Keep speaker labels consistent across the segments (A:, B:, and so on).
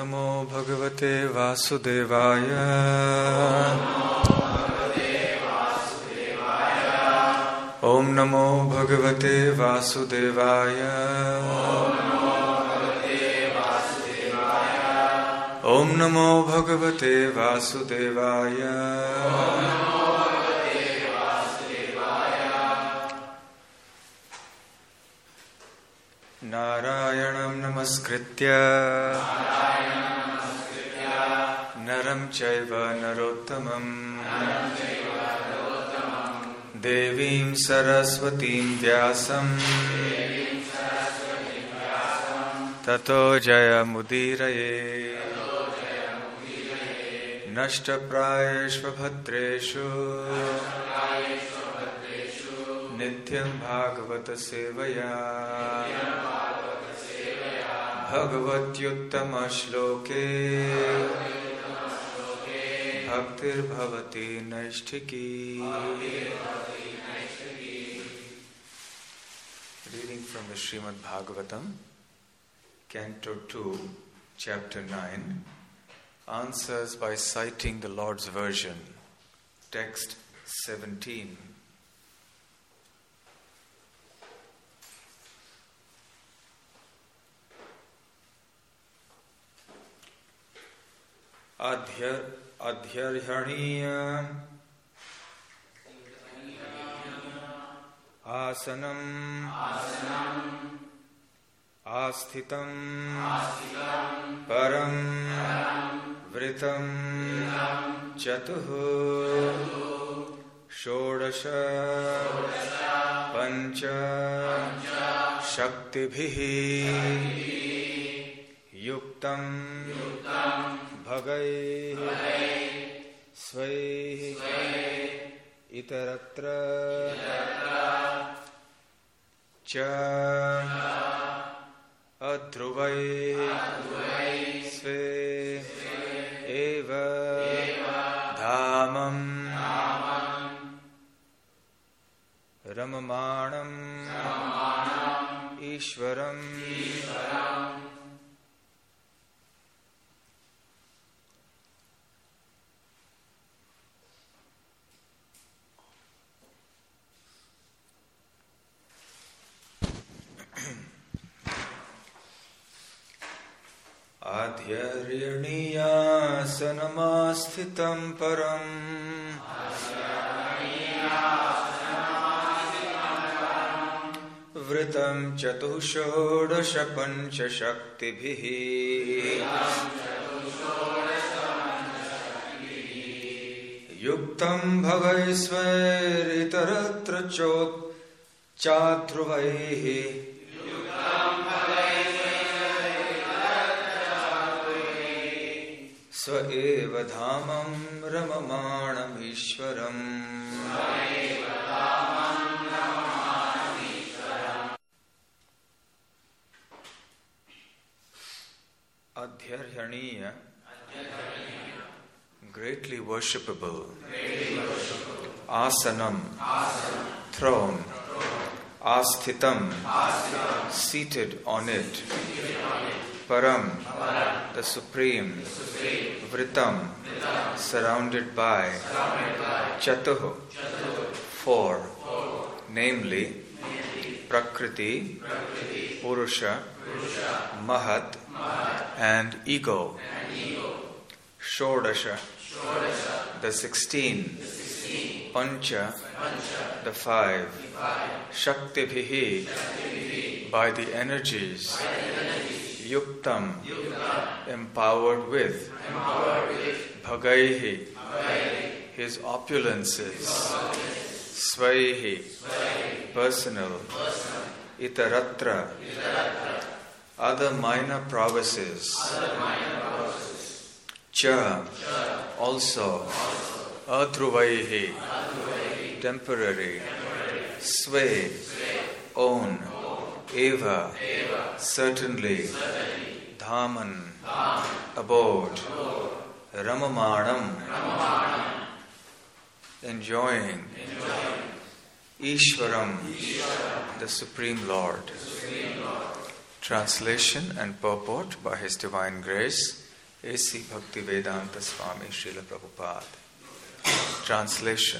A: नमो भगवते वासुदेवाय। ओम नमो भगवते वासुदेवाय। ओम नमो भगवते वासुदेवाय। नारायणं नमस्कृत्य नरं चैव नरोत्तमं देवीं सरस्वतीं व्यासं ततो जयमुदीरये। नष्टप्रायेषु भद्रेषु नित्यं भागवत सेवया भगवत्युत्तम श्लोके भक्तिर्भवति नैष्ठिकी। Reading from the Srimad Bhagavatam, Canto 2, Chapter 9, answers by citing the Lord's version, text 17. अध्यर्हणीय आसनम् आस्थितं परं वृतं चतुः षोडश पंच शक्तिभिः युक्तं भगैः स्वैः इतरत्र च अध्रुवैः स्वे एव धामं रममाणं ईश्वरम्। आध्यर्यणीयासनमास्थितं परं वृतं चतुषोडश पंचशक्तिभिः युक्तं भगैस्वैरितरत्र चाध्रुवैः स्व एव धामं रममाणमीश्वरम्। Adhyarhaniya, greatly worshipable. Asanam, throne. Asthitam, seated on it. Param, the supreme. Vritam, surrounded by. Chatuh, four, namely Prakriti, Purusha, Mahat, and ego. Shodasha, the 16. Pancha, the 5. Shaktibhihi, by the energies. Yuktam, empowered with. Bhagaihi, his opulences. Svaihi, personal. Itaratra, other minor prowesses. Cha, also. Adhruvaihi, temporary. Sve, own. Eva, certainly. Dhaman, abode. Ramamanam, enjoying. Ishwaram, the Supreme Lord. Translation and purport by His Divine Grace, A.C. Bhaktivedanta Swami Srila Prabhupada. Translation.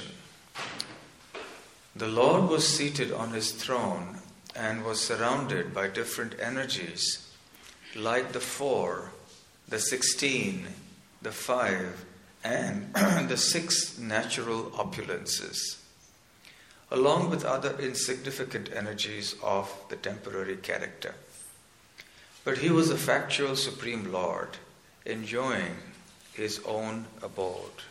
A: The Lord was seated on his throne and was surrounded by different energies, like the 4, the 16, the 5, and the 6 natural opulences, along with other insignificant energies of the temporary character. But he was a factual Supreme Lord, enjoying his own abode.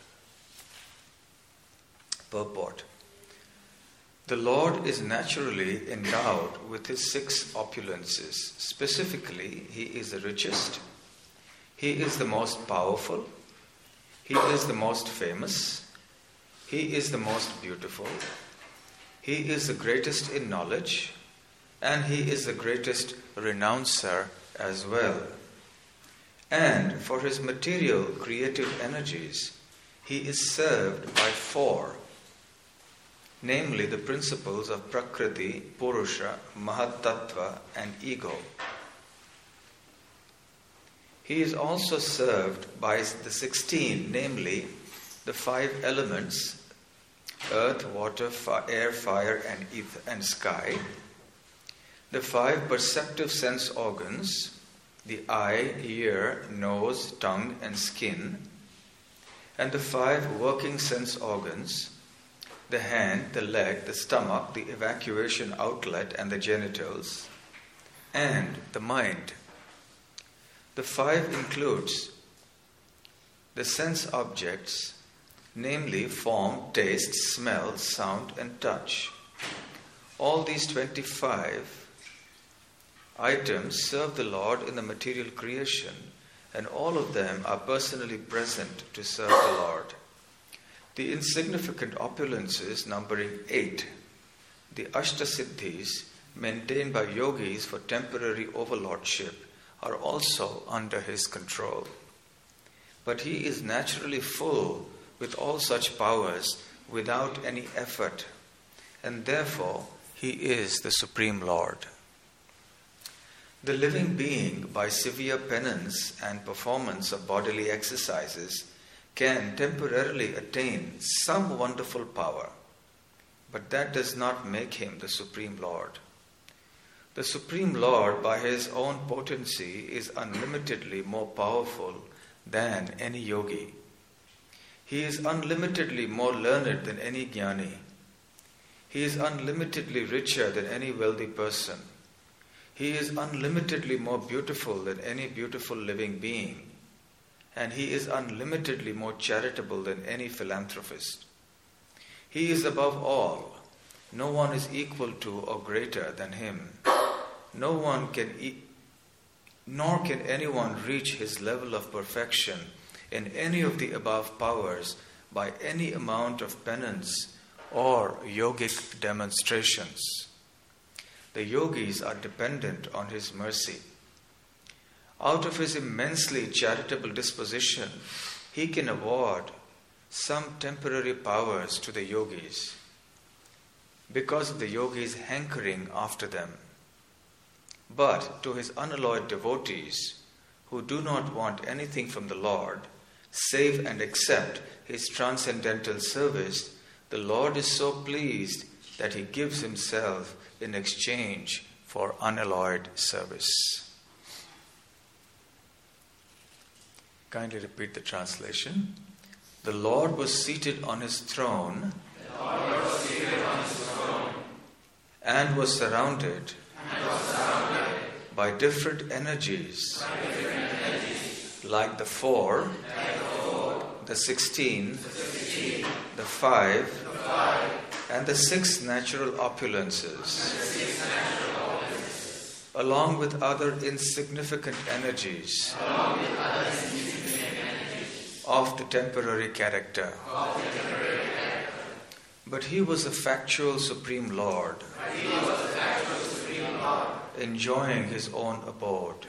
A: Purport. The Lord is naturally endowed with his 6 opulences. Specifically, he is the richest, he is the most powerful, he is the most famous, he is the most beautiful, he is the greatest in knowledge, and he is the greatest renouncer as well. And for his material creative energies, he is served by 4, namely the principles of Prakriti, Purusha, Mahatattva, and Ego. He is also served by the 16, namely the 5 elements, earth, water, air, fire, and sky, the 5 perceptive sense organs, the eye, ear, nose, tongue, and skin, and the 5 working sense organs, the hand, the leg, the stomach, the evacuation outlet, and the genitals, and the mind. The 5 includes the sense objects, namely form, taste, smell, sound, and touch. All these 25 items serve the Lord in the material creation, and all of them are personally present to serve the Lord. The insignificant opulences, numbering 8, the Ashtasiddhis, maintained by yogis for temporary overlordship, are also under his control. But he is naturally full with all such powers without any effort, and therefore he is the Supreme Lord. The living being, by severe penance and performance of bodily exercises, can temporarily attain some wonderful power, but that does not make him the Supreme Lord. The Supreme Lord, by his own potency, is unlimitedly more powerful than any yogi. He is unlimitedly more learned than any jnani. He is unlimitedly richer than any wealthy person. He is unlimitedly more beautiful than any beautiful living being. And he is unlimitedly more charitable than any philanthropist. He is above all. No one is equal to or greater than him. Nor can anyone reach his level of perfection in any of the above powers by any amount of penance or yogic demonstrations. The yogis are dependent on his mercy. Out of his immensely charitable disposition, he can award some temporary powers to the yogis because of the yogis' hankering after them. But to his unalloyed devotees, who do not want anything from the Lord, save and accept his transcendental service, the Lord is so pleased that he gives himself in exchange for unalloyed service. Kindly repeat the translation. The Lord was seated on his throne, and was surrounded by different energies, like the 4, the 16, the 5, and the 6 natural opulences, along with other insignificant energies of the temporary character. But he was a factual Supreme Lord, enjoying his own abode.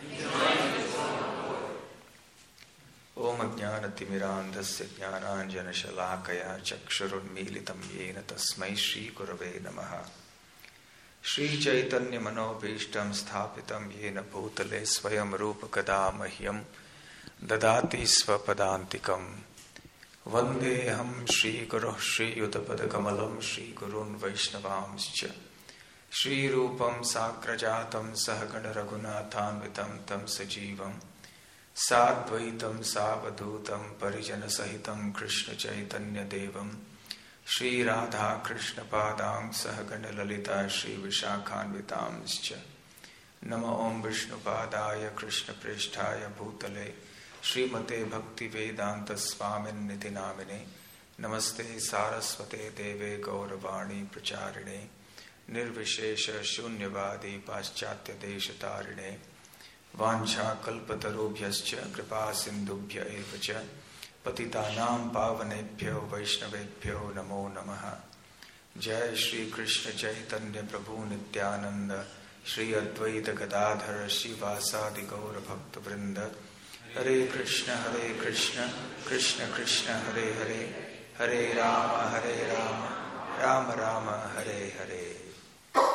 A: Om Ajnanatimmirandhasya Jnananjana Shalakaya Chakshurunmilitam Yena Tasmai Shri Gurave Namaha. Shri Chaitanya Manobhishtam Sthapitam Yena Bhutale Swayam Rupa Kada Mahyam dadati svapadantikam vandeham Shri Guruh Shri Yudhapadakamalam Shri Gurun Vaishnavamscha Shri Rupam Sakrajatam Sahagana Raghunathanvitam Tam Sajivam Sadvaitam Savadutam Parijana Sahitam Krishna Chaitanya Devam Shri Radha Krishna Padam Sahagana Lalita Shri Vishakhanvitamscha Nama Om Vishnu Padaya Krishna Presthaya Bhutale Srimate Bhakti Vedanta Swamin Niti Namine Namaste Saraswate Deve Gauravani Pracharine Nirvishesha Shunyavadi Paschatya Deshatarine Vancha Kalpatarubhyascha Kripa Sindhubhya Evacha Patitanam Pavanebhyo Vaishnavebhyo Namo Namaha Jai Shri Krishna Chaitanya Prabhu Nityananda Shri Advaita Gadadhara Shivasadi Gaura Bhakta Vrinda Hare Krishna Krishna Krishna Hare Hare Hare Rama Rama Rama Hare Hare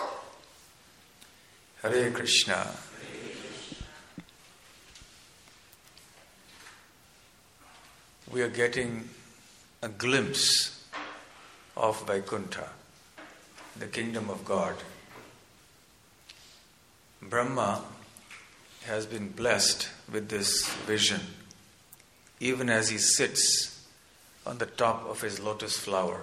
A: Hare Krishna. We are getting a glimpse of Vaikuntha, the kingdom of God. Brahma has been blessed with this vision, even as he sits on the top of his lotus flower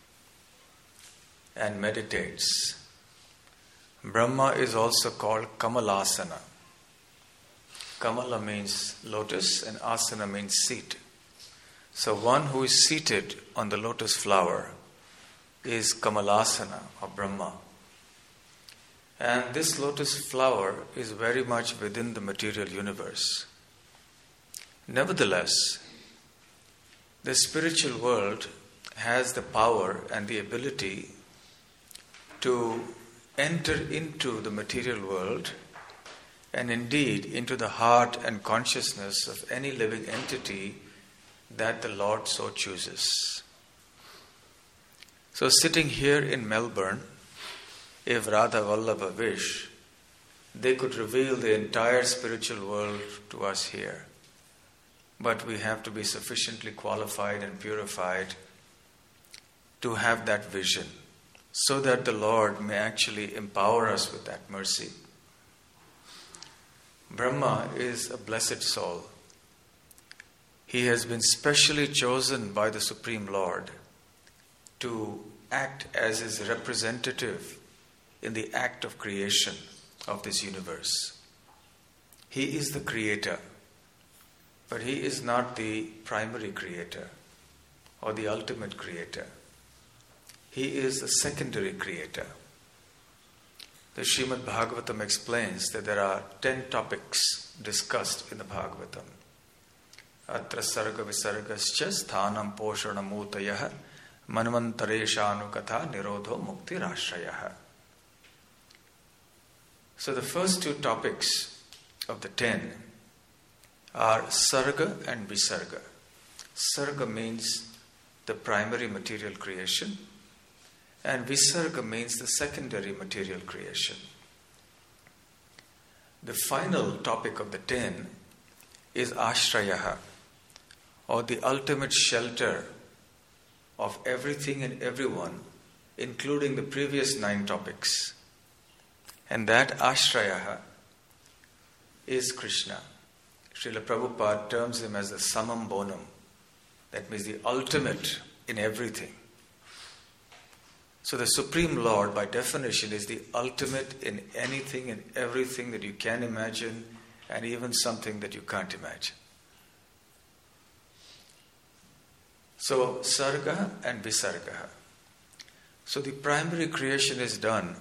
A: and meditates. Brahma is also called Kamalasana. Kamala means lotus and asana means seat. So one who is seated on the lotus flower is Kamalasana of Brahma. And this lotus flower is very much within the material universe. Nevertheless, the spiritual world has the power and the ability to enter into the material world and indeed into the heart and consciousness of any living entity that the Lord so chooses. So sitting here in Melbourne, if Radha Vallabha wish, they could reveal the entire spiritual world to us here. But we have to be sufficiently qualified and purified to have that vision, so that the Lord may actually empower us with that mercy. Brahma is a blessed soul. He has been specially chosen by the Supreme Lord to act as his representative in the act of creation of this universe. He is the creator, but he is not the primary creator or the ultimate creator. He is the secondary creator. The Srimad Bhagavatam explains that there are 10 topics discussed in the Bhagavatam. Atra sarga visargascha sthanam poshanamutayah manvantareshanukatha nirodho muktirashrayah. So the first 2 topics of the 10 are sarga and visarga. Sarga means the primary material creation, and visarga means the secondary material creation. The final topic of the 10 is ashrayaha, or the ultimate shelter of everything and everyone, including the previous 9 topics. And that ashrayaha is Krishna. Srila Prabhupada terms him as the samam bonum. That means the ultimate in everything. So the Supreme Lord, by definition, is the ultimate in anything and everything that you can imagine, and even something that you can't imagine. So, sarga and visarga. So the primary creation is done.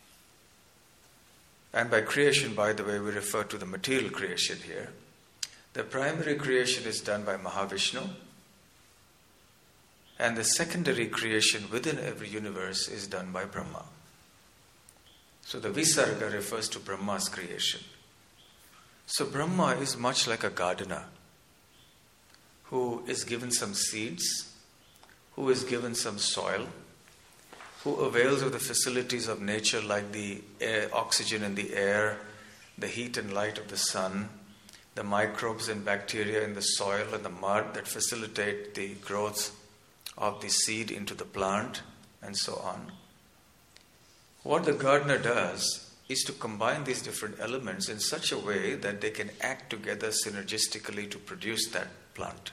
A: And by creation, by the way, we refer to the material creation here. The primary creation is done by Mahavishnu. And the secondary creation within every universe is done by Brahma. So the visarga refers to Brahma's creation. So Brahma is much like a gardener who is given some seeds, who is given some soil, who avails of the facilities of nature like the air, oxygen in the air, the heat and light of the sun, the microbes and bacteria in the soil and the mud that facilitate the growth of the seed into the plant, and so on. What the gardener does is to combine these different elements in such a way that they can act together synergistically to produce that plant.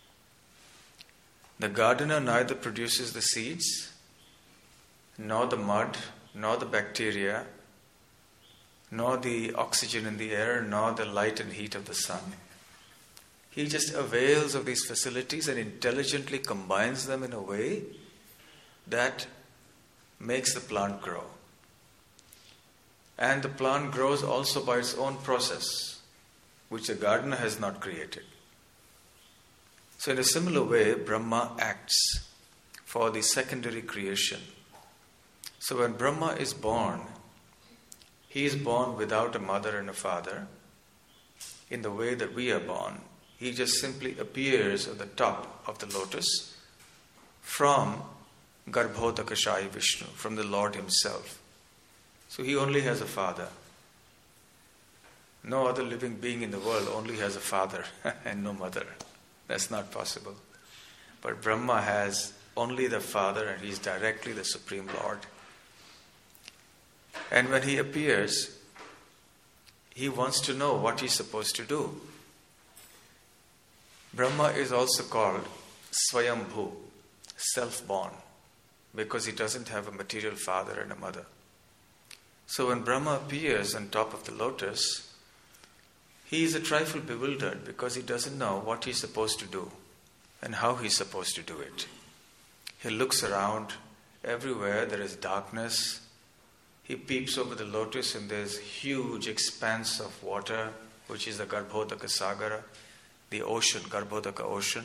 A: The gardener neither produces the seeds, nor the mud, nor the bacteria, nor the oxygen in the air, nor the light and heat of the sun. He just avails of these facilities and intelligently combines them in a way that makes the plant grow. And the plant grows also by its own process, which the gardener has not created. So in a similar way, Brahma acts for the secondary creation. So when Brahma is born, he is born without a mother and a father in the way that we are born. He just simply appears at the top of the lotus from Garbhodakashayi Vishnu, from the Lord himself. So he only has a father. No other living being in the world only has a father and no mother. That's not possible. But Brahma has only the father, and he is directly the Supreme Lord. And when he appears, he wants to know what he's supposed to do. Brahma is also called Swayambhu, self-born, because he doesn't have a material father and a mother. So when Brahma appears on top of the lotus, he is a trifle bewildered because he doesn't know what he's supposed to do and how he's supposed to do it. He looks around. Everywhere there is darkness. He peeps over the lotus and there's huge expanse of water, which is the Garbhodaka Sagara, the ocean, Garbhodaka ocean.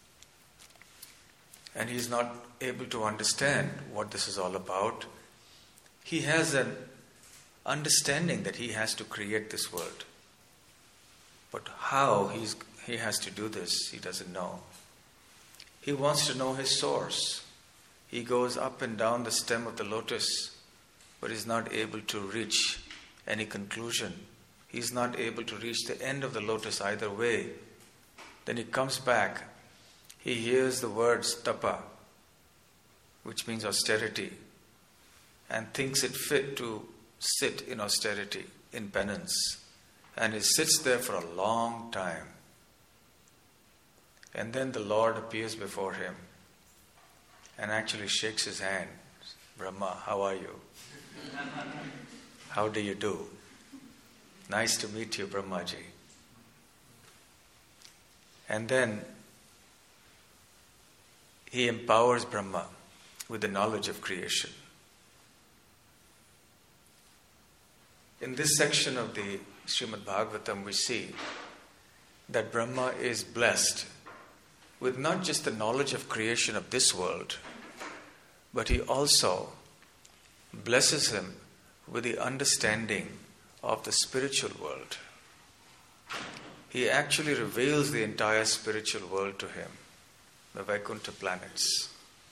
A: And he's not able to understand what this is all about. He has an understanding that he has to create this world. But how he has to do this, he doesn't know. He wants to know his source. He goes up and down the stem of the lotus, but is not able to reach any conclusion. He's not able to reach the end of the lotus either way. Then he comes back. He hears the words tapa, which means austerity, and thinks it fit to sit in austerity, in penance. And he sits there for a long time. And then the Lord appears before him and actually shakes his hand. Brahma, how are you? How do you do? Nice to meet you, Brahmaji. And then he empowers Brahma with the knowledge of creation. In this section of the Srimad Bhagavatam, we see that Brahma is blessed with not just the knowledge of creation of this world, but he also blesses him with the understanding of the spiritual world. He actually reveals the entire spiritual world to him, the Vaikuntha planets.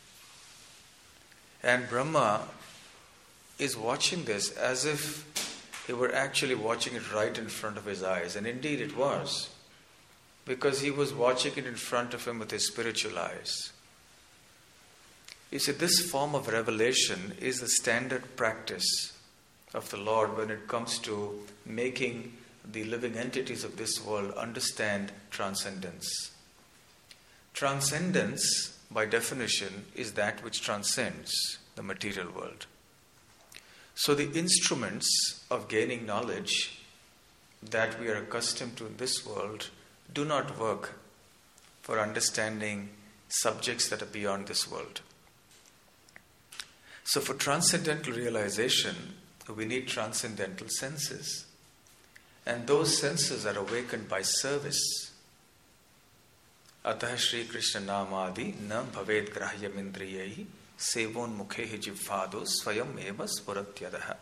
A: And Brahma is watching this as if he were actually watching it right in front of his eyes. And indeed it was, because he was watching it in front of him with his spiritual eyes. You see, this form of revelation is the standard practice of the Lord when it comes to making the living entities of this world understand transcendence. Transcendence, by definition, is that which transcends the material world. So the instruments of gaining knowledge that we are accustomed to in this world do not work for understanding subjects that are beyond this world. So for transcendental realization, we need transcendental senses. And those senses are awakened by service. Atah Shri Krishna Namadi na bhaved grahyam indriyahi sevon mukhehi jivvado swayam eva spuratyadaha.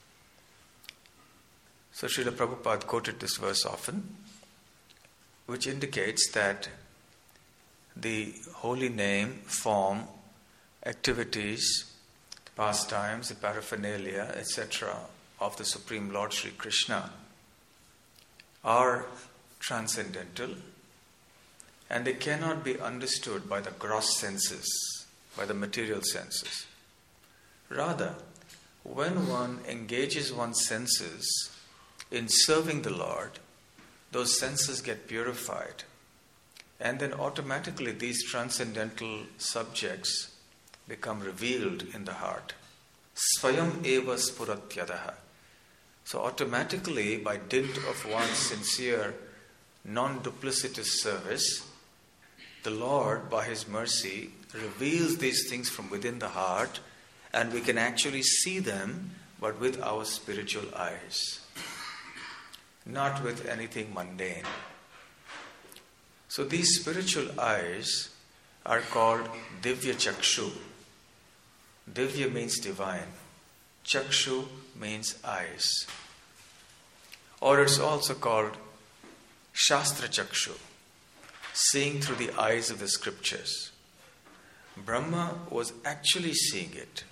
A: So Srila Prabhupada quoted this verse often, which indicates that the holy name, form, activities, pastimes, the paraphernalia, etc. of the Supreme Lord Sri Krishna are transcendental, and they cannot be understood by the gross senses, by the material senses. Rather, when one engages one's senses in serving the Lord, those senses get purified, and then automatically these transcendental subjects become revealed in the heart. Svayam eva spuratyadaha. So automatically, by dint of one's sincere, non-duplicitous service, the Lord, by His mercy, reveals these things from within the heart, and we can actually see them, but with our spiritual eyes, not with anything mundane. So these spiritual eyes are called Divya Chakshu. Divya means divine. Chakshu means eyes. Or it's also called Shastra Chakshu, seeing through the eyes of the scriptures. Brahma was actually seeing it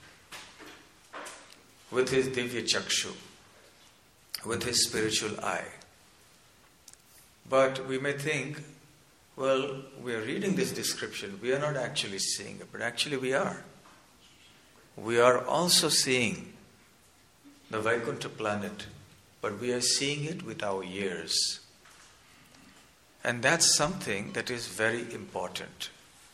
A: with his Divya Chakshu, with his spiritual eye. But we may think, well, we are reading this description, we are not actually seeing it, but actually we are. We are also seeing the Vaikuntha planet, but we are seeing it with our ears. And that's something that is very important.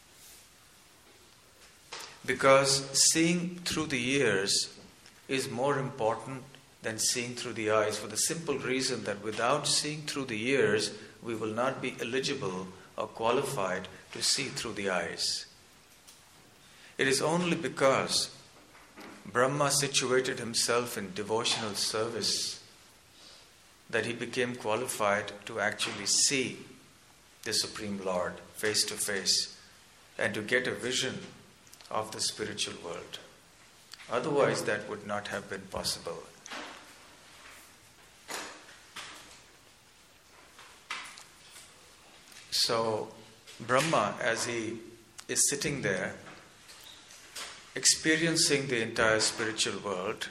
A: Because seeing through the ears is more important than seeing through the eyes, for the simple reason that without seeing through the ears, we will not be eligible or qualified to see through the eyes. It is only because Brahma situated himself in devotional service that he became qualified to actually see the Supreme Lord face to face and to get a vision of the spiritual world. Otherwise, that would not have been possible. So, Brahma, as he is sitting there, experiencing the entire spiritual world,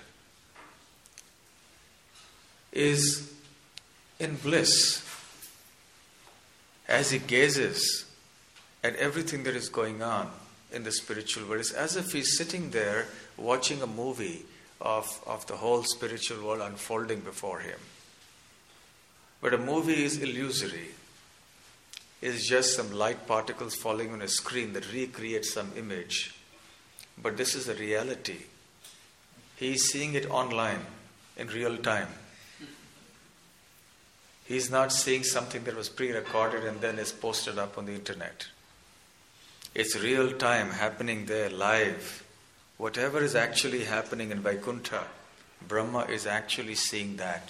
A: is in bliss as he gazes at everything that is going on in the spiritual world. It's as if he's sitting there watching a movie of the whole spiritual world unfolding before him. But a movie is illusory. It's just some light particles falling on a screen that recreates some image. But this is a reality. He is seeing it online, in real time. He's not seeing something that was pre-recorded and then is posted up on the internet. It's real time, happening there, live. Whatever is actually happening in Vaikuntha, Brahma is actually seeing that.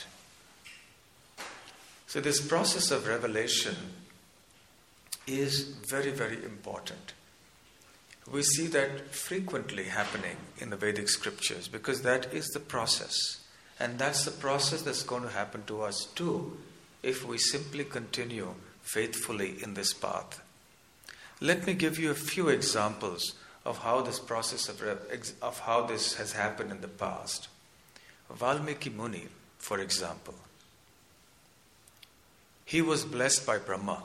A: So this process of revelation is very, very important. We see that frequently happening in the Vedic scriptures because that is the process. And that's the process that's going to happen to us too if we simply continue faithfully in this path. Let me give you a few examples of how this process of how this has happened in the past. Valmiki Muni, for example, he was blessed by Brahma.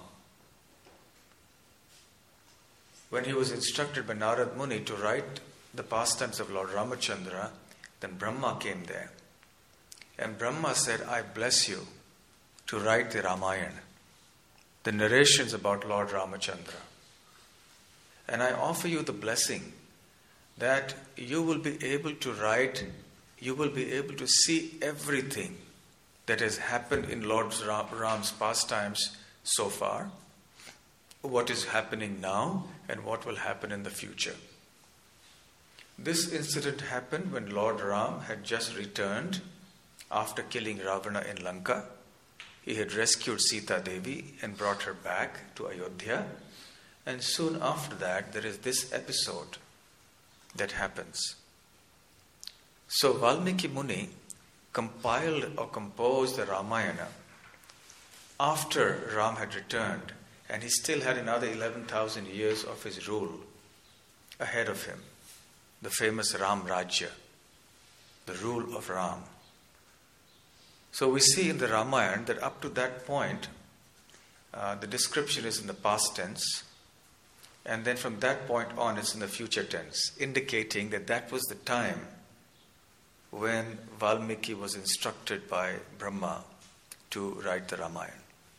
A: When he was instructed by Narad Muni to write the pastimes of Lord Ramachandra, then Brahma came there. And Brahma said, I bless you to write the Ramayana, the narrations about Lord Ramachandra. And I offer you the blessing that you will be able to write, you will be able to see everything that has happened in Lord Ram's pastimes so far, what is happening now, and what will happen in the future. This incident happened when Lord Ram had just returned after killing Ravana in Lanka. He had rescued Sita Devi and brought her back to Ayodhya. And soon after that, there is this episode that happens. So Valmiki Muni compiled or composed the Ramayana after Ram had returned, and he still had another 11,000 years of his rule ahead of him. The famous Ram Rajya, the rule of Ram. So we see in the Ramayana that up to that point, the description is in the past tense, and then from that point on it's in the future tense, indicating that that was the time when Valmiki was instructed by Brahma to write the Ramayana.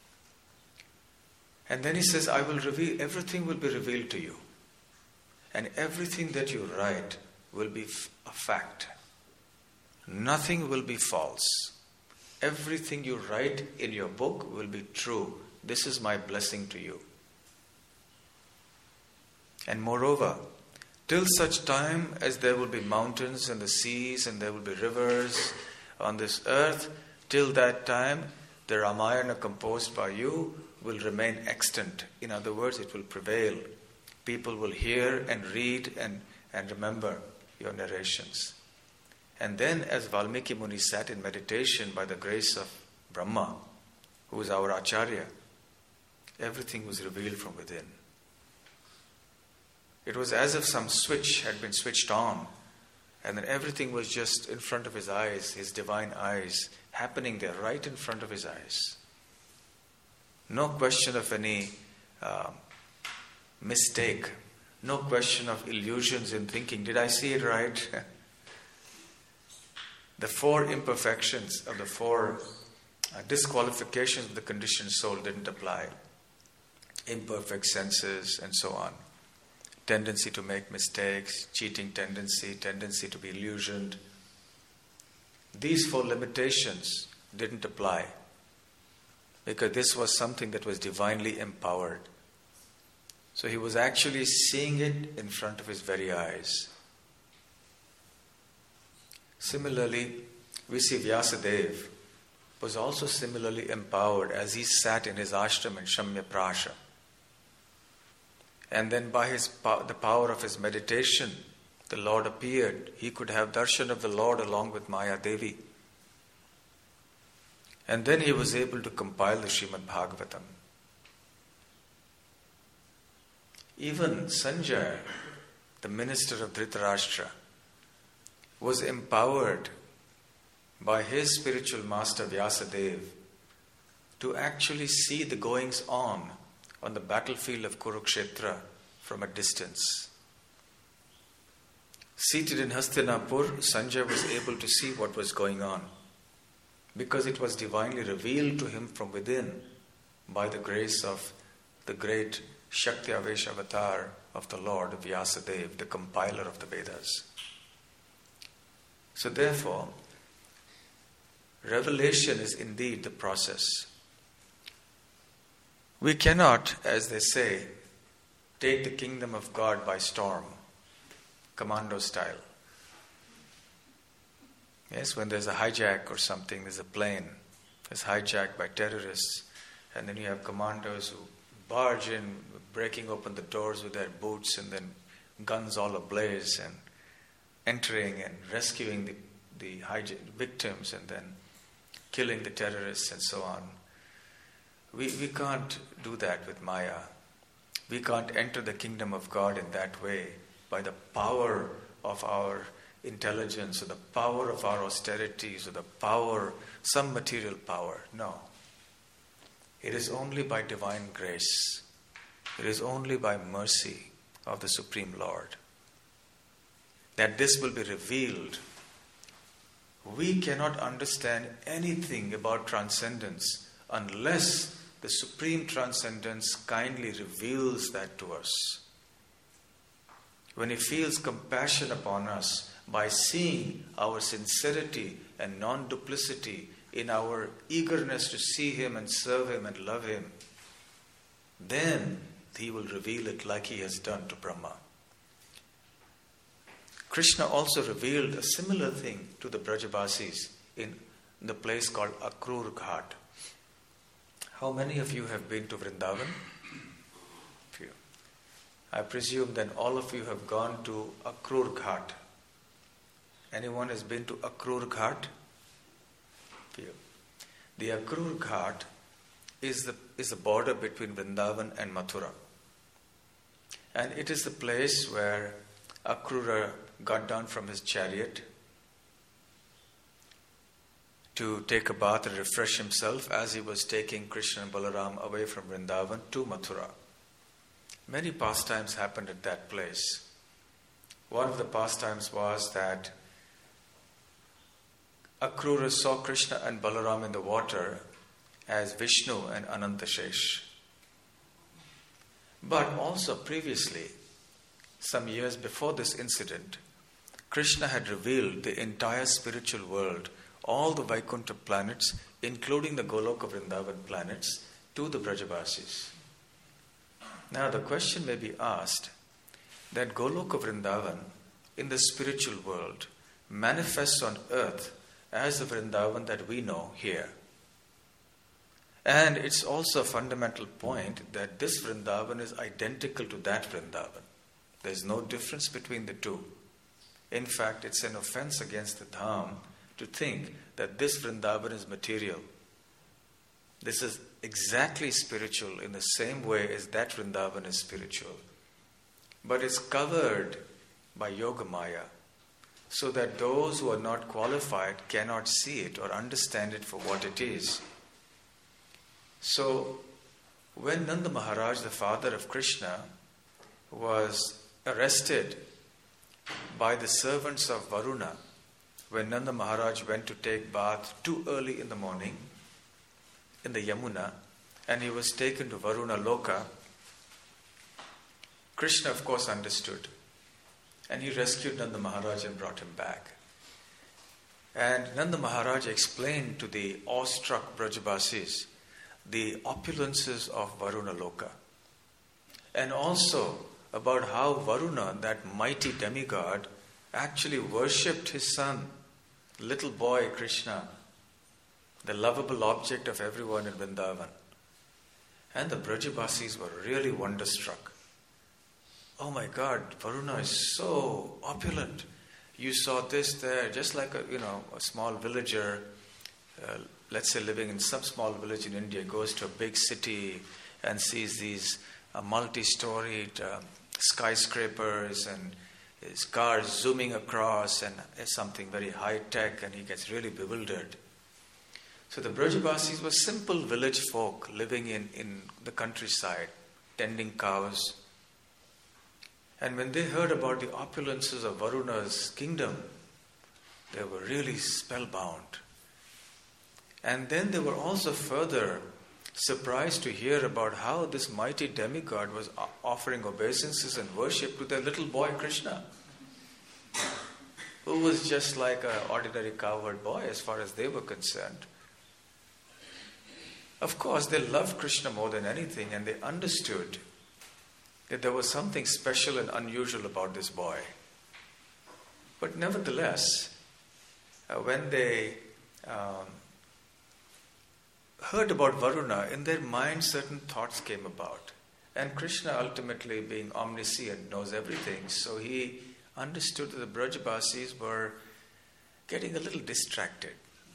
A: And then he says, I will reveal, everything will be revealed to you. And everything that you write will be a fact. Nothing will be false. Everything you write in your book will be true. This is my blessing to you. And moreover, till such time as there will be mountains and the seas and there will be rivers on this earth, till that time the Ramayana composed by you will remain extant. In other words, it will prevail. People will hear and read and remember your narrations. And then as Valmiki Muni sat in meditation by the grace of Brahma, who is our Acharya, everything was revealed from within. It was as if some switch had been switched on, and then everything was just in front of his eyes, his divine eyes, happening there right in front of his eyes. No question of any mistake, no question of illusions in thinking, did I see it right? The four imperfections of the four disqualifications of the conditioned soul didn't apply. Imperfect senses and so on. Tendency to make mistakes, cheating tendency to be illusioned. These four limitations didn't apply because this was something that was divinely empowered. So he was actually seeing it in front of his very eyes. Similarly, we see Vyasadeva was also similarly empowered as he sat in his ashram in Shamyaprasha. And then by the power of his meditation, the Lord appeared. He could have darshan of the Lord along with Maya Devi. And then he was able to compile the Srimad Bhagavatam. Even Sanjaya, the minister of Dhritarashtra, was empowered by his spiritual master Vyasadeva to actually see the goings on the battlefield of Kurukshetra from a distance. Seated in Hastinapur, Sanjaya was able to see what was going on because it was divinely revealed to him from within by the grace of the great Shakti Avesh avatar of the Lord, Vyasadeva, the compiler of the Vedas. So therefore, revelation is indeed the process. We cannot, as they say, take the kingdom of God by storm, commando style. Yes, when there's a hijack or something, there's a plane that's hijacked by terrorists, and then you have commandos who barge in, breaking open the doors with their boots, and then guns all ablaze, and entering and rescuing the victims, and then killing the terrorists and so on. We can't do that with Maya. We can't enter the kingdom of God in that way by the power of our intelligence or the power of our austerities or the power, some material power. No. It is only by divine grace. It is only by mercy of the Supreme Lord that this will be revealed. We cannot understand anything about transcendence unless the Supreme Transcendence kindly reveals that to us. When He feels compassion upon us by seeing our sincerity and non-duplicity in our eagerness to see Him and serve Him and love Him, then He will reveal it like He has done to Brahma. Krishna also revealed a similar thing to the Brajavasis in the place called Akrur Ghat. How many of you have been to Vrindavan? Few. I presume then all of you have gone to Akrur Ghat. Anyone has been to Akrur Ghat? Few. The Akrur Ghat is the border between Vrindavan and Mathura. And it is the place where Akrura got down from his chariot to take a bath and refresh himself as he was taking Krishna and Balaram away from Vrindavan to Mathura. Many pastimes happened at that place. One of the pastimes was that Akrura saw Krishna and Balaram in the water as Vishnu and Anantashesh. But also previously, some years before this incident, Krishna had revealed the entire spiritual world, all the Vaikuntha planets, including the Goloka Vrindavan planets, to the Brajavasis. Now the question may be asked that Goloka Vrindavan in the spiritual world manifests on earth as the Vrindavan that we know here. And it's also a fundamental point that this Vrindavan is identical to that Vrindavan. There's no difference between the two. In fact, it's an offense against the Dham to think that this Vrindavan is material. This is exactly spiritual in the same way as that Vrindavan is spiritual. But it's covered by Yoga Maya, so that those who are not qualified cannot see it or understand it for what it is. So, when Nanda Maharaj, the father of Krishna, was arrested by the servants of Varuna, when Nanda Maharaj went to take bath too early in the morning in the Yamuna, and he was taken to Varuna Loka, Krishna of course understood, and he rescued Nanda Maharaj and brought him back. And Nanda Maharaj explained to the awestruck Brajavasis the opulences of Varuna Loka, and also about how Varuna, that mighty demigod, actually worshipped his son, little boy Krishna, the lovable object of everyone in Vrindavan. And the Brajavasis were really wonderstruck. Oh my God, Varuna is so opulent. You saw this there, just like a small villager, let's say living in some small village in India, goes to a big city and sees these multi-storied skyscrapers and his cars zooming across and something very high-tech, and he gets really bewildered. So the Brajavasis were simple village folk living in the countryside, tending cows. And when they heard about the opulences of Varuna's kingdom, they were really spellbound. And then they were also further surprised to hear about how this mighty demigod was offering obeisances and worship to their little boy Krishna, who was just like an ordinary cowherd boy as far as they were concerned. Of course, they loved Krishna more than anything, and they understood that there was something special and unusual about this boy. But nevertheless, when they heard about Varuna, in their mind certain thoughts came about. And Krishna, ultimately being omniscient, knows everything. So he understood that the Brajavasis were getting a little distracted.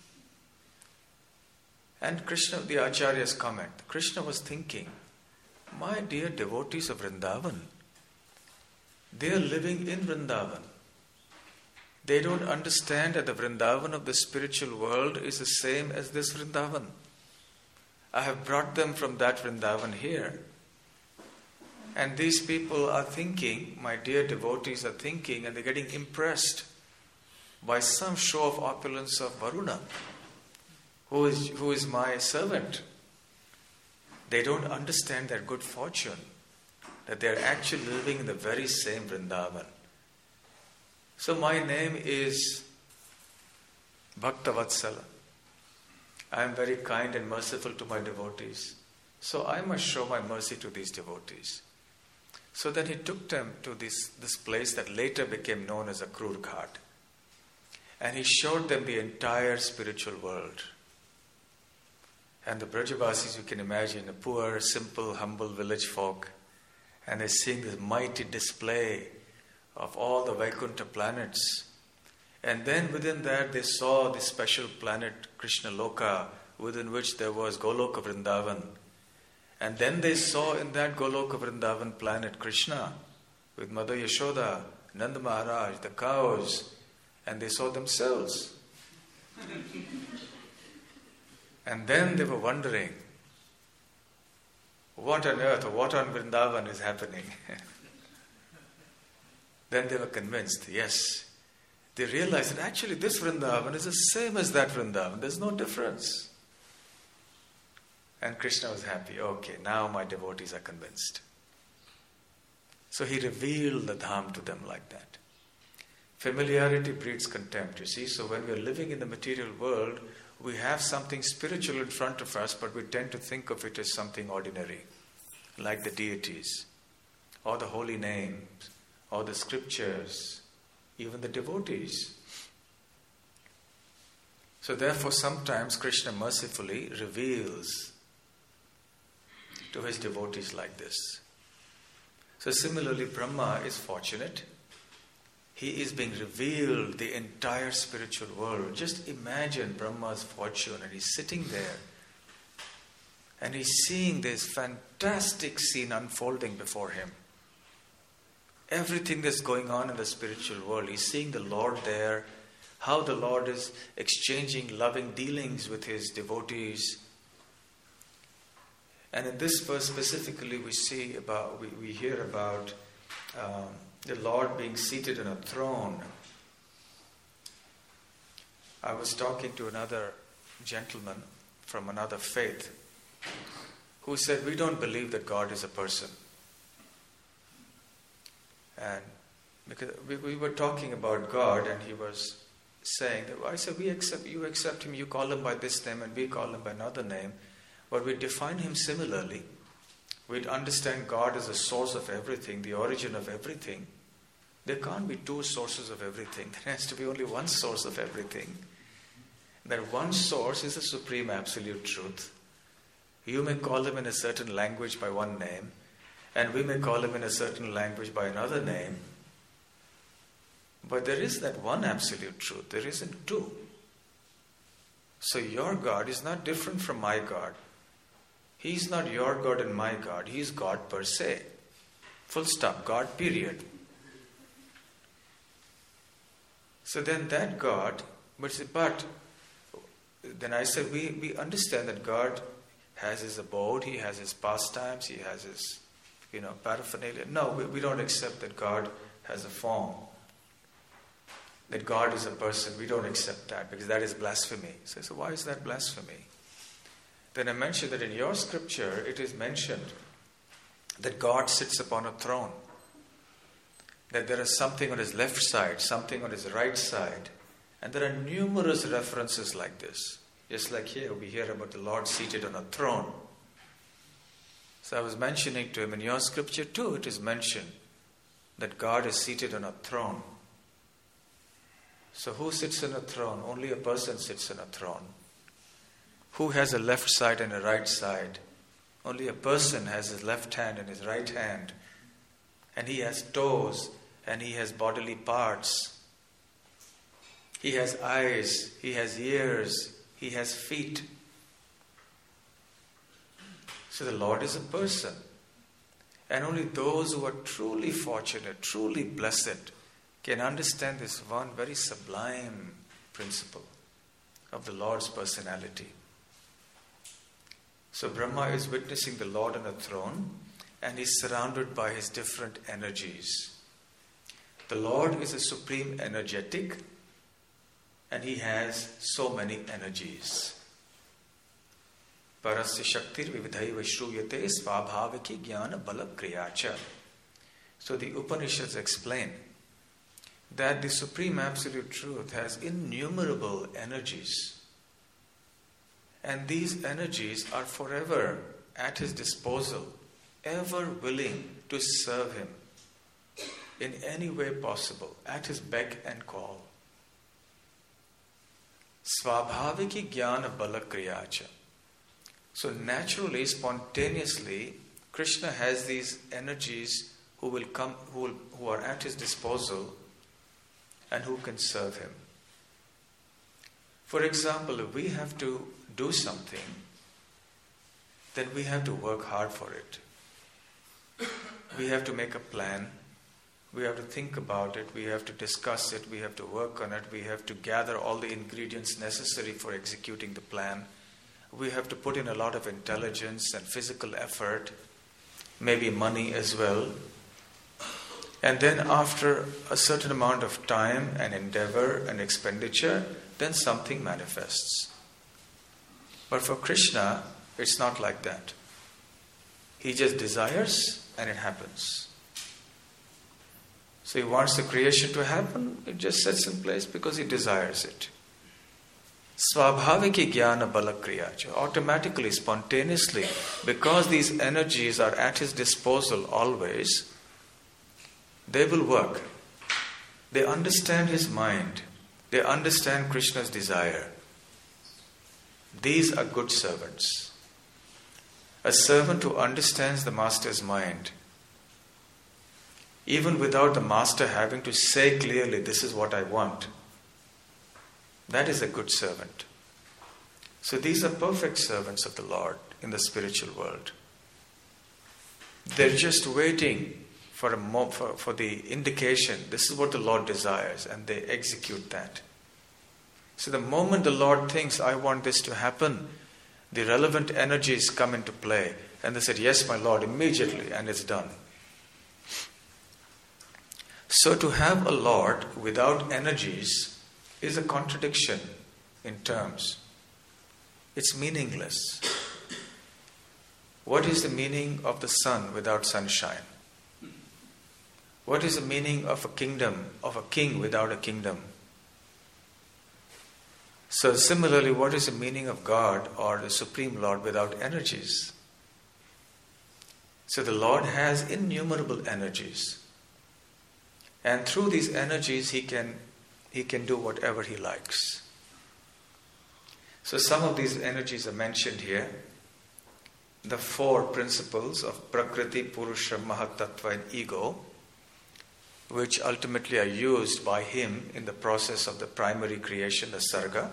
A: And Krishna, the Acharya's comment, Krishna was thinking, my dear devotees of Vrindavan, they are living in Vrindavan. They don't understand that the Vrindavan of the spiritual world is the same as this Vrindavan. I have brought them from that Vrindavan here. And these people are thinking, my dear devotees are thinking, and they're getting impressed by some show of opulence of Varuna, who is my servant. They don't understand their good fortune, that they're actually living in the very same Vrindavan. So my name is Bhaktavatsala. I am very kind and merciful to my devotees. So I must show my mercy to these devotees. So then he took them to this place that later became known as Akrur Ghat. And he showed them the entire spiritual world. And the Brajavasis, you can imagine, a poor, simple, humble village folk. And they're seeing this mighty display of all the Vaikuntha planets. And then within that they saw the special planet Krishna Loka, within which there was Goloka Vrindavan. And then they saw in that Goloka Vrindavan planet Krishna with Mother Yashoda, Nanda Maharaj, the cows, and they saw themselves. And then they were wondering, what on earth or what on Vrindavan is happening? Then they were convinced, yes. They realized that actually this Vrindavan is the same as that Vrindavan. There's no difference. And Krishna was happy. Okay, now my devotees are convinced. So he revealed the Dham to them like that. Familiarity breeds contempt, you see. So when we are living in the material world, we have something spiritual in front of us, but we tend to think of it as something ordinary, like the deities, or the holy names, or the scriptures, even the devotees. So therefore sometimes Krishna mercifully reveals to his devotees like this. So similarly, Brahma is fortunate. He is being revealed the entire spiritual world. Just imagine Brahma's fortune, and he's sitting there and he's seeing this fantastic scene unfolding before him. Everything that's going on in the spiritual world, he's seeing the Lord there, how the Lord is exchanging loving dealings with his devotees. And in this verse specifically, we hear about the Lord being seated on a throne. I was talking to another gentleman from another faith who said, we don't believe that God is a person. And because we were talking about God, and he was saying that, I said, you accept him, you call him by this name and we call him by another name, but we define him similarly. We understand God as the source of everything, the origin of everything. There can't be two sources of everything. There has to be only one source of everything. That one source is the supreme absolute truth. You may call him in a certain language by one name, and we may call him in a certain language by another name. But there is that one absolute truth. There isn't two. So your God is not different from my God. He's not your God and my God. He's God per se. Full stop. God, period. So then that God, but then I said, we understand that God has his abode, he has his pastimes, he has his, paraphernalia. No, we don't accept that God has a form, that God is a person. We don't accept that because that is blasphemy. So why is that blasphemy? Then I mentioned that in your scripture it is mentioned that God sits upon a throne, that there is something on his left side, something on his right side, and there are numerous references like this. Just like here, we hear about the Lord seated on a throne. So I was mentioning to him, in your scripture too, it is mentioned that God is seated on a throne. So who sits on a throne? Only a person sits on a throne. Who has a left side and a right side? Only a person has his left hand and his right hand. And he has toes and he has bodily parts. He has eyes, he has ears, he has feet. So the Lord is a person. And only those who are truly fortunate, truly blessed, can understand this one very sublime principle of the Lord's personality. So Brahma is witnessing the Lord on a throne, and is surrounded by his different energies. The Lord is a supreme energetic, and he has so many energies. Parasya shaktir vividhaiva shruyate svabhaviki jnana bala kriyacha. So the Upanishads explain that the Supreme Absolute Truth has innumerable energies. And these energies are forever at his disposal, ever willing to serve him in any way possible, at his beck and call. Svabhaviki jnana bala kriyacha. So naturally, spontaneously, Krishna has these energies who will come, who are at his disposal and who can serve him. For example, if we have to do something, then we have to work hard for it. We have to make a plan. We have to think about it. We have to discuss it. We have to work on it. We have to gather all the ingredients necessary for executing the plan. we have to put in a lot of intelligence and physical effort, maybe money as well. And then after a certain amount of time and endeavor and expenditure, then something manifests. But for Krishna, it's not like that. He just desires and it happens. So he wants the creation to happen, it just sets in place because he desires it. Svabhaviki jnana bala kriya, automatically, spontaneously, because these energies are at his disposal always, they will work. They understand his mind. They understand Krishna's desire. These are good servants. A servant who understands the master's mind, even without the master having to say clearly, this is what I want, that is a good servant. So these are perfect servants of the Lord in the spiritual world. They're just waiting for the indication, this is what the Lord desires, and they execute that. So the moment the Lord thinks, I want this to happen, the relevant energies come into play, and they said, yes, my Lord, immediately, and it's done. So to have a Lord without energies is a contradiction in terms. It's meaningless. What is the meaning of the sun without sunshine? What is the meaning of a kingdom, of a king without a kingdom? So similarly, what is the meaning of God or the Supreme Lord without energies? So the Lord has innumerable energies. And through these energies, He can do whatever He likes. So some of these energies are mentioned here. The 4 principles of Prakriti, Purusha, Mahatattva and Ego, which ultimately are used by Him in the process of the primary creation, the Sarga.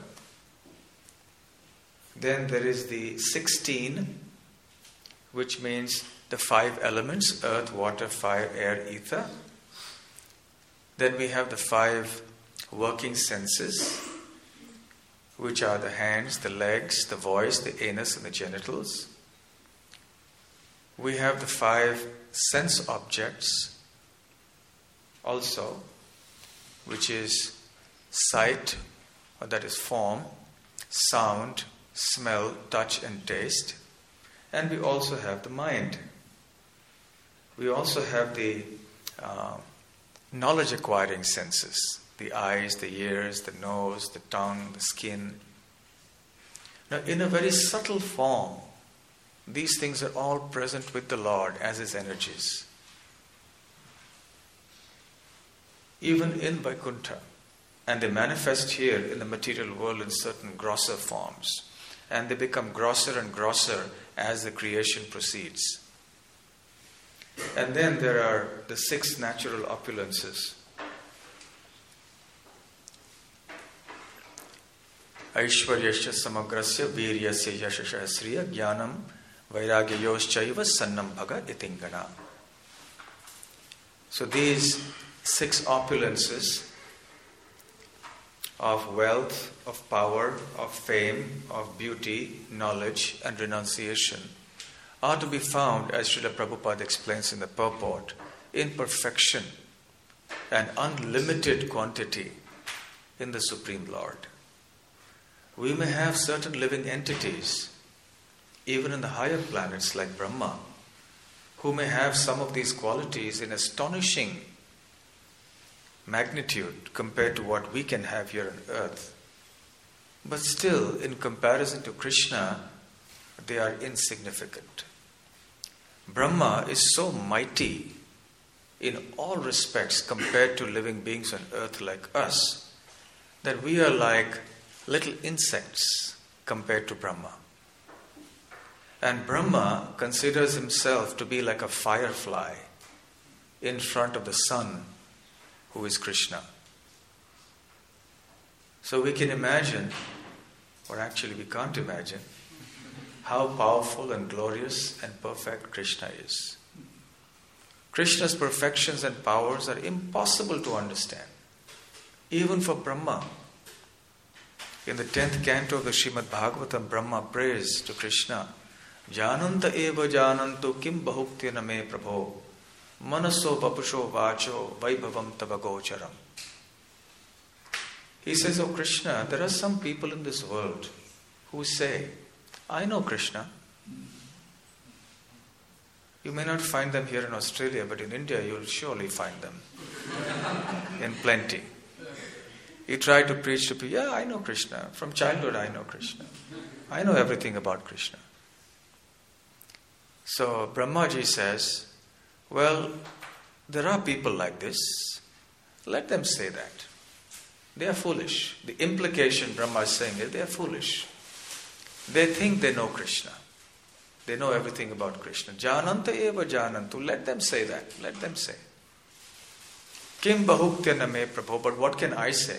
A: Then there is the 16, which means the 5 elements, earth, water, fire, air, ether. Then we have the 5 working senses, which are the hands, the legs, the voice, the anus and the genitals. We have the 5 sense objects also, which is sight, or that is form, sound, smell, touch and taste. And we also have the mind. We also have the knowledge acquiring senses, the eyes, the ears, the nose, the tongue, the skin. Now in a very subtle form, these things are all present with the Lord as His energies. Even in Vaikuntha. And they manifest here in the material world in certain grosser forms. And they become grosser and grosser as the creation proceeds. And then there are the 6 natural opulences. Aishwaryasya samagrasya viryasya yashashasriya jnanam vairagyayoschaiva sannam bhaga itingana. So these 6 opulences of wealth, of power, of fame, of beauty, knowledge and renunciation are to be found, as Srila Prabhupada explains in the purport, in perfection and unlimited quantity in the Supreme Lord. We may have certain living entities, even in the higher planets like Brahma, who may have some of these qualities in astonishing magnitude compared to what we can have here on earth. But still, in comparison to Krishna, they are insignificant. Brahma is so mighty in all respects compared to living beings on earth like us, that we are like little insects compared to Brahma. And Brahma considers himself to be like a firefly in front of the sun, who is Krishna. So we can imagine, or actually we can't imagine, how powerful and glorious and perfect Krishna is. Krishna's perfections and powers are impossible to understand, even for Brahma. In the 10th canto of the Srimad Bhagavatam, Brahma prays to Krishna, Jananta eva janantu kim bahuktyana me prabho, manaso papusho vacho vaibhavam tavagocharam. He says, "Oh Krishna, there are some people in this world who say, I know Krishna." You may not find them here in Australia, but in India you'll surely find them in plenty. You try to preach to people, "Yeah, I know Krishna. From childhood I know Krishna. I know everything about Krishna." So Brahmaji says, well, there are people like this. Let them say that. They are foolish. The implication Brahma is saying is they are foolish. They think they know Krishna. They know everything about Krishna. Jananta eva janantu. Let them say that. Let them say. Kim bahuktyana me prabho. But what can I say?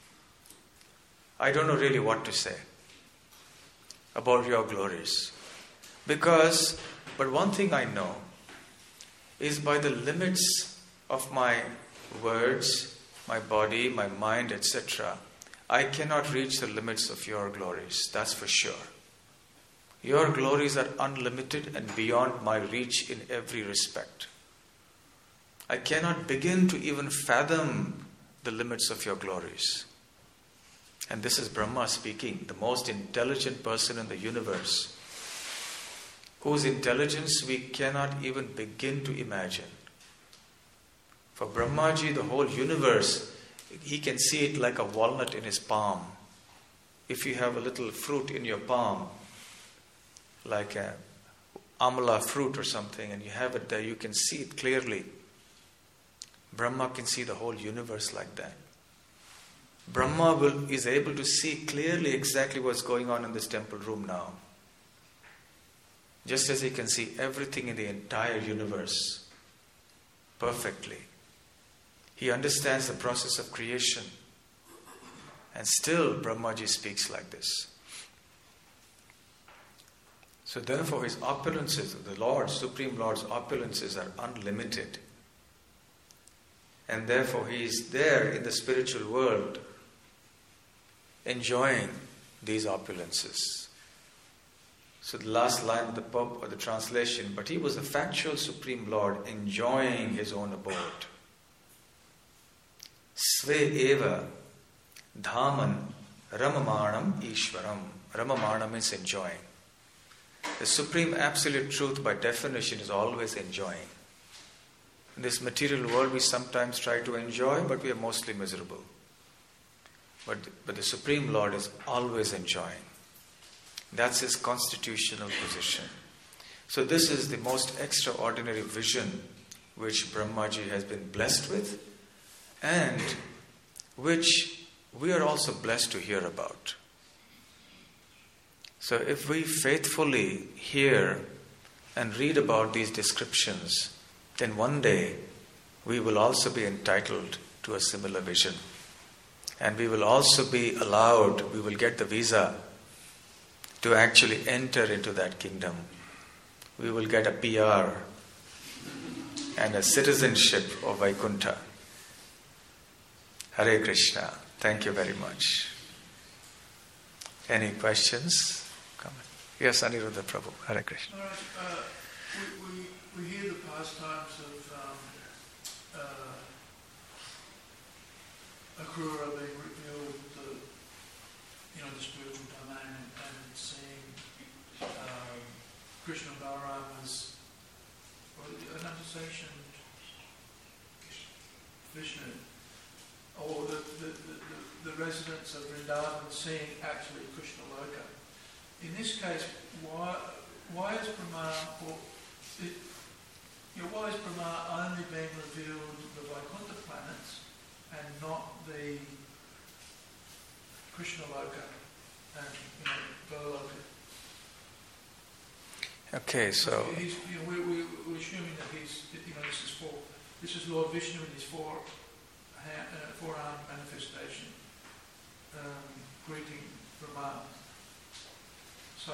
A: I don't know really what to say about your glories. But one thing I know is by the limits of my words, my body, my mind, etc., I cannot reach the limits of your glories. That's for sure. Your glories are unlimited and beyond my reach in every respect. I cannot begin to even fathom the limits of your glories. And this is Brahma speaking, the most intelligent person in the universe, whose intelligence we cannot even begin to imagine. For Brahmaji, the whole universe, he can see it like a walnut in his palm. If you have a little fruit in your palm, like an amla fruit or something, and you have it there, you can see it clearly. Brahma can see the whole universe like that. Brahma is able to see clearly exactly what's going on in this temple room now. Just as he can see everything in the entire universe perfectly. He understands the process of creation. And still Brahmaji speaks like this. So therefore his opulences, the Lord, Supreme Lord's opulences are unlimited. And therefore he is there in the spiritual world enjoying these opulences. So the last line of the translation, but he was the factual Supreme Lord enjoying his own abode. Sve eva dhaman ramamanam ishvaram. Ramamanam means enjoying. The Supreme Absolute Truth by definition is always enjoying. In this material world we sometimes try to enjoy, but we are mostly miserable. But the Supreme Lord is always enjoying. That's his constitutional position. So this is the most extraordinary vision which Brahmaji has been blessed with, and which we are also blessed to hear about. So if we faithfully hear and read about these descriptions, then one day we will also be entitled to a similar vision. And we will also be allowed, we will get the visa to actually enter into that kingdom. We will get a PR and a citizenship of Vaikuntha. Hare Krishna. Thank you very much. Any questions? Comment? Yes, Aniruddha Prabhu. Hare Krishna.
B: All right, we hear the pastimes of Akrura being revealed, the spiritual domain, and seeing Krishna and Balaram as an annunciation Vishnu, or the residents of Vrindavan seeing actually Krishna Loka. In this case, why is Brahma, why is Brahma only being revealed the Vaikuntha planets and not the Krishna Loka and Goloka?
A: Okay, so
B: he's, we're assuming that he's, this is Lord Vishnu in his forearm manifestation, greeting Brahma. So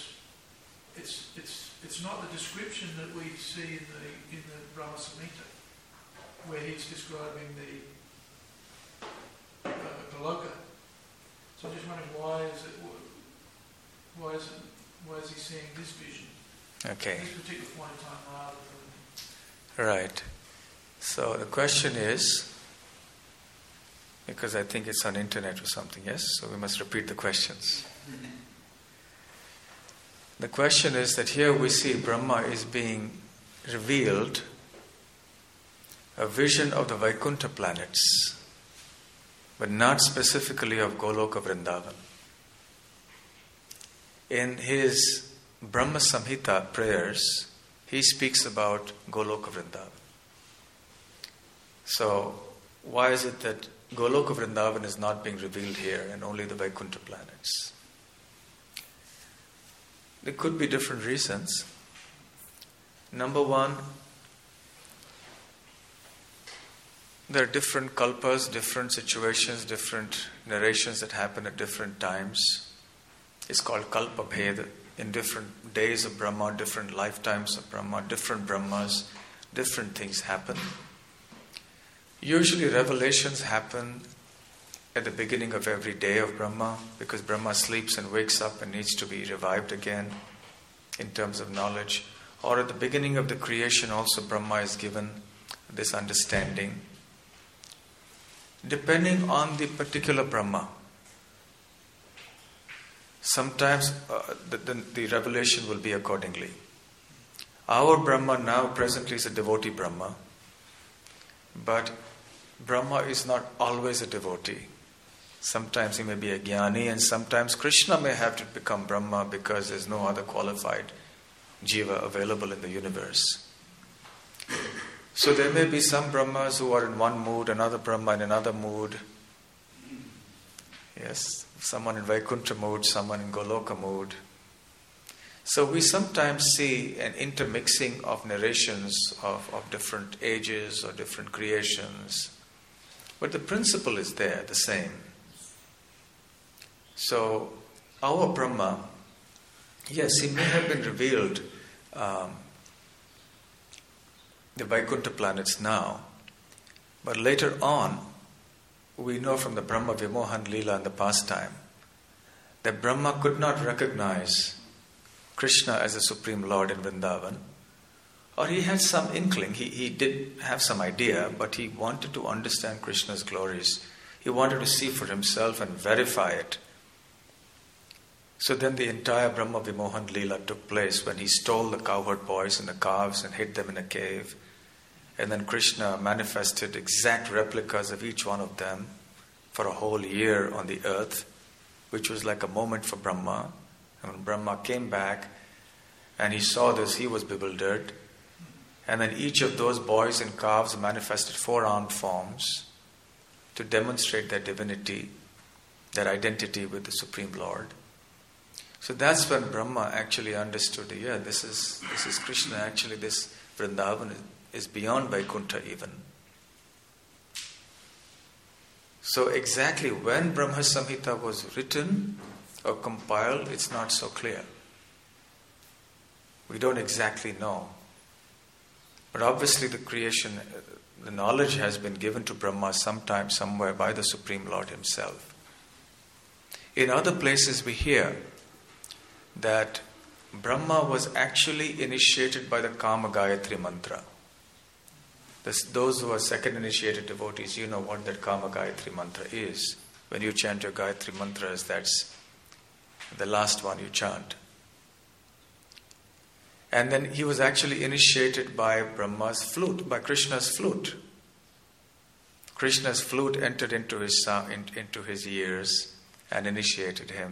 B: it's not the description that we see in the Brahma Samhita, where he's describing the Goloka. So I'm just wondering why is he seeing this vision?
A: Okay.
B: This particular point in time rather than...
A: Right. So the question is, because I think it's on internet or something, yes? So we must repeat the questions. The question is that here we see Brahma is being revealed a vision of the Vaikuntha planets, but not specifically of Goloka Vrindavan. In his Brahma Samhita prayers, he speaks about Goloka Vrindavan. So, why is it that Goloka Vrindavan is not being revealed here and only the Vaikuntha planets? There could be different reasons. Number one, there are different kalpas, different situations, different narrations that happen at different times. It's called kalpa bheda. In different days of Brahma, different lifetimes of Brahma, different Brahmas, different things happen. Usually revelations happen at the beginning of every day of Brahma, because Brahma sleeps and wakes up and needs to be revived again in terms of knowledge. Or at the beginning of the creation also Brahma is given this understanding. Depending on the particular Brahma, sometimes the revelation will be accordingly. Our Brahma now presently is a devotee Brahma, but Brahma is not always a devotee. Sometimes he may be a jnani, and sometimes Krishna may have to become Brahma because there's no other qualified jiva available in the universe. So there may be some Brahmas who are in one mood, another Brahma in another mood. Yes, someone in Vaikuntha mood, someone in Goloka mood. So we sometimes see an intermixing of narrations of different ages or different creations. But the principle is there, the same. So our Brahma, yes, he may have been revealed the Vaikuntha planets now, but later on we know from the Brahma Vimohan Leela in the past time that Brahma could not recognize Krishna as the Supreme Lord in Vrindavan, or he had some inkling, he did have some idea, but he wanted to understand Krishna's glories. He wanted to see for himself and verify it. So then the entire Brahma Vimohan Leela took place when he stole the cowherd boys and the calves and hid them in a cave. And then Krishna manifested exact replicas of each one of them for a whole year on the earth, which was like a moment for Brahma. And when Brahma came back and he saw this, he was bewildered. And then each of those boys and calves manifested 4-armed forms to demonstrate their divinity, their identity with the Supreme Lord. So that's when Brahma actually understood, this is Krishna. Actually, this Vrindavan is beyond Vaikuntha even. So exactly when Brahma Samhita was written or compiled, it's not so clear. We don't exactly know. But obviously the creation, the knowledge has been given to Brahma sometime, somewhere by the Supreme Lord himself. In other places we hear that Brahma was actually initiated by the Kama Gayatri mantra. Those who are second initiated devotees, you know what that Kama Gayatri mantra is. When you chant your Gayatri mantras, that's the last one you chant. And then he was actually initiated by Brahma's flute, by Krishna's flute. Krishna's flute entered into his ears and initiated him.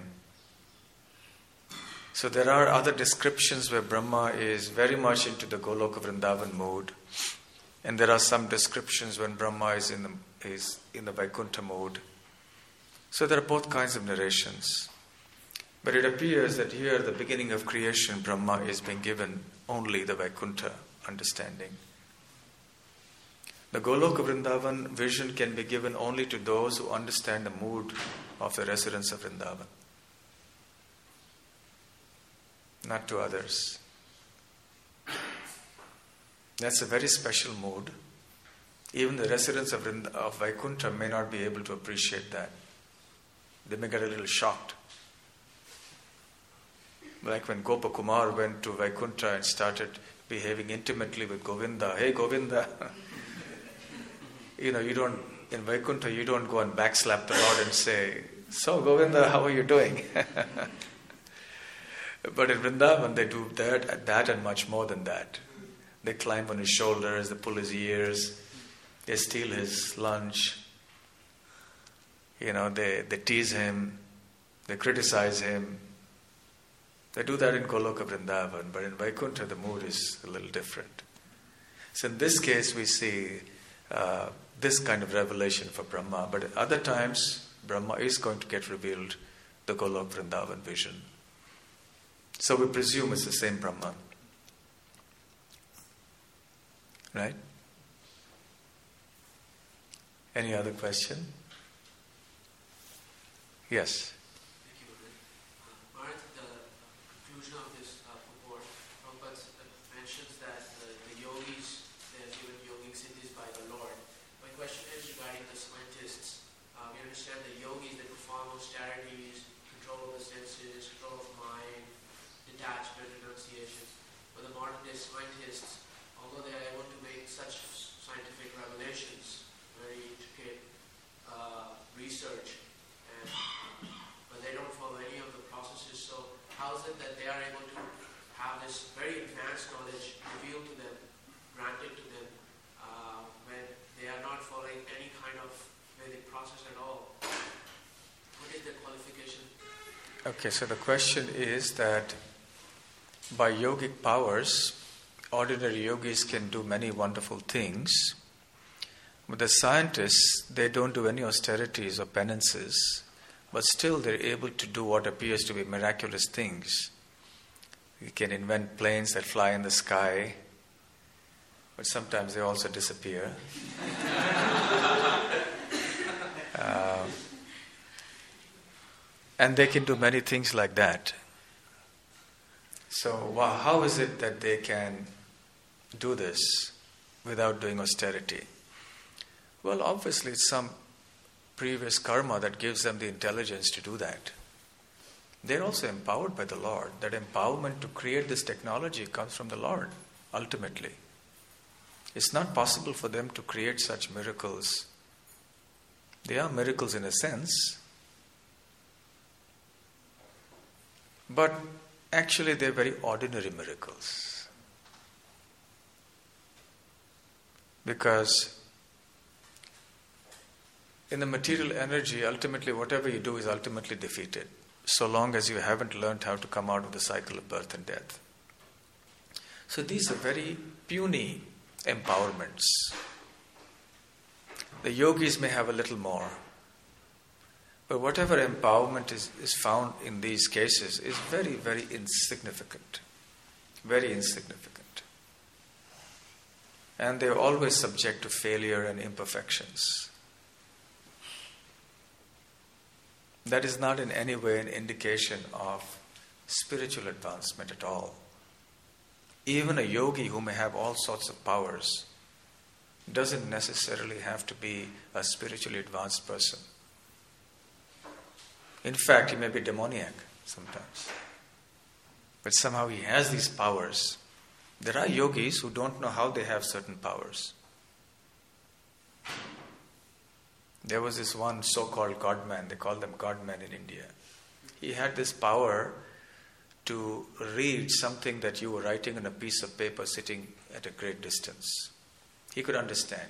A: So there are other descriptions where Brahma is very much into the Goloka Vrindavan mood, and there are some descriptions when Brahma is in the Vaikuntha mood. So there are both kinds of narrations. But it appears that here, at the beginning of creation, Brahma is being given only the Vaikuntha understanding. The Goloka Vrindavan vision can be given only to those who understand the mood of the residents of Vrindavan, not to others. That's a very special mood. Even the residents of Vaikuntha may not be able to appreciate that, They may get a little shocked. Like when Gopakumar went to Vaikuntha and started behaving intimately with Govinda. Hey Govinda! You don't, in Vaikuntha you don't go and backslap the Lord and say, so Govinda, how are you doing? But in Vrindavan they do that and much more than that. They climb on his shoulders, they pull his ears, they steal his lunch, they tease him, they criticize him. They do that in Goloka Vrindavan, but in Vaikuntha the mood is a little different. So in this case we see this kind of revelation for Brahma, but at other times Brahma is going to get revealed the Goloka Vrindavan vision. So we presume it's the same Brahman. Right? Any other question? Yes.
C: Thank you, Maharaj. At the conclusion of this report, Prabhupada mentions that the yogis, they are given yogic siddhis by the Lord. My question is regarding the scientists. We understand the yogis, they perform austerities, control of the senses, control of mind, detachment, renunciation. But the modern day scientists, although they are able to make such scientific revelations, very intricate research, but they don't follow any of the processes. So how is it that they are able to have this very advanced knowledge revealed to them, granted to them, when they are not following any kind of Vedic process at all? What is their qualification?
A: Okay, so the question is that by yogic powers, ordinary yogis can do many wonderful things, but the scientists, they don't do any austerities or penances, but still they're able to do what appears to be miraculous things. You can invent planes that fly in the sky, but sometimes they also disappear. And they can do many things like that. So how is it that they can do this without doing austerity? Well, obviously it's some previous karma that gives them the intelligence to do that. They're also empowered by the Lord. That empowerment to create this technology comes from the Lord, ultimately. It's not possible for them to create such miracles. They are miracles in a sense, but actually they're very ordinary miracles. Because in the material energy, ultimately whatever you do is ultimately defeated, so long as you haven't learned how to come out of the cycle of birth and death. So these are very puny empowerments. The yogis may have a little more, but whatever empowerment is found in these cases is very, very insignificant. Very insignificant. And they're always subject to failure and imperfections. That is not in any way an indication of spiritual advancement at all. Even a yogi who may have all sorts of powers doesn't necessarily have to be a spiritually advanced person. In fact, he may be demoniac sometimes. But somehow he has these powers. There are yogis who don't know how they have certain powers. There was this one so-called godman, they call them godmen in India. He had this power to read something that you were writing on a piece of paper sitting at a great distance. He could understand.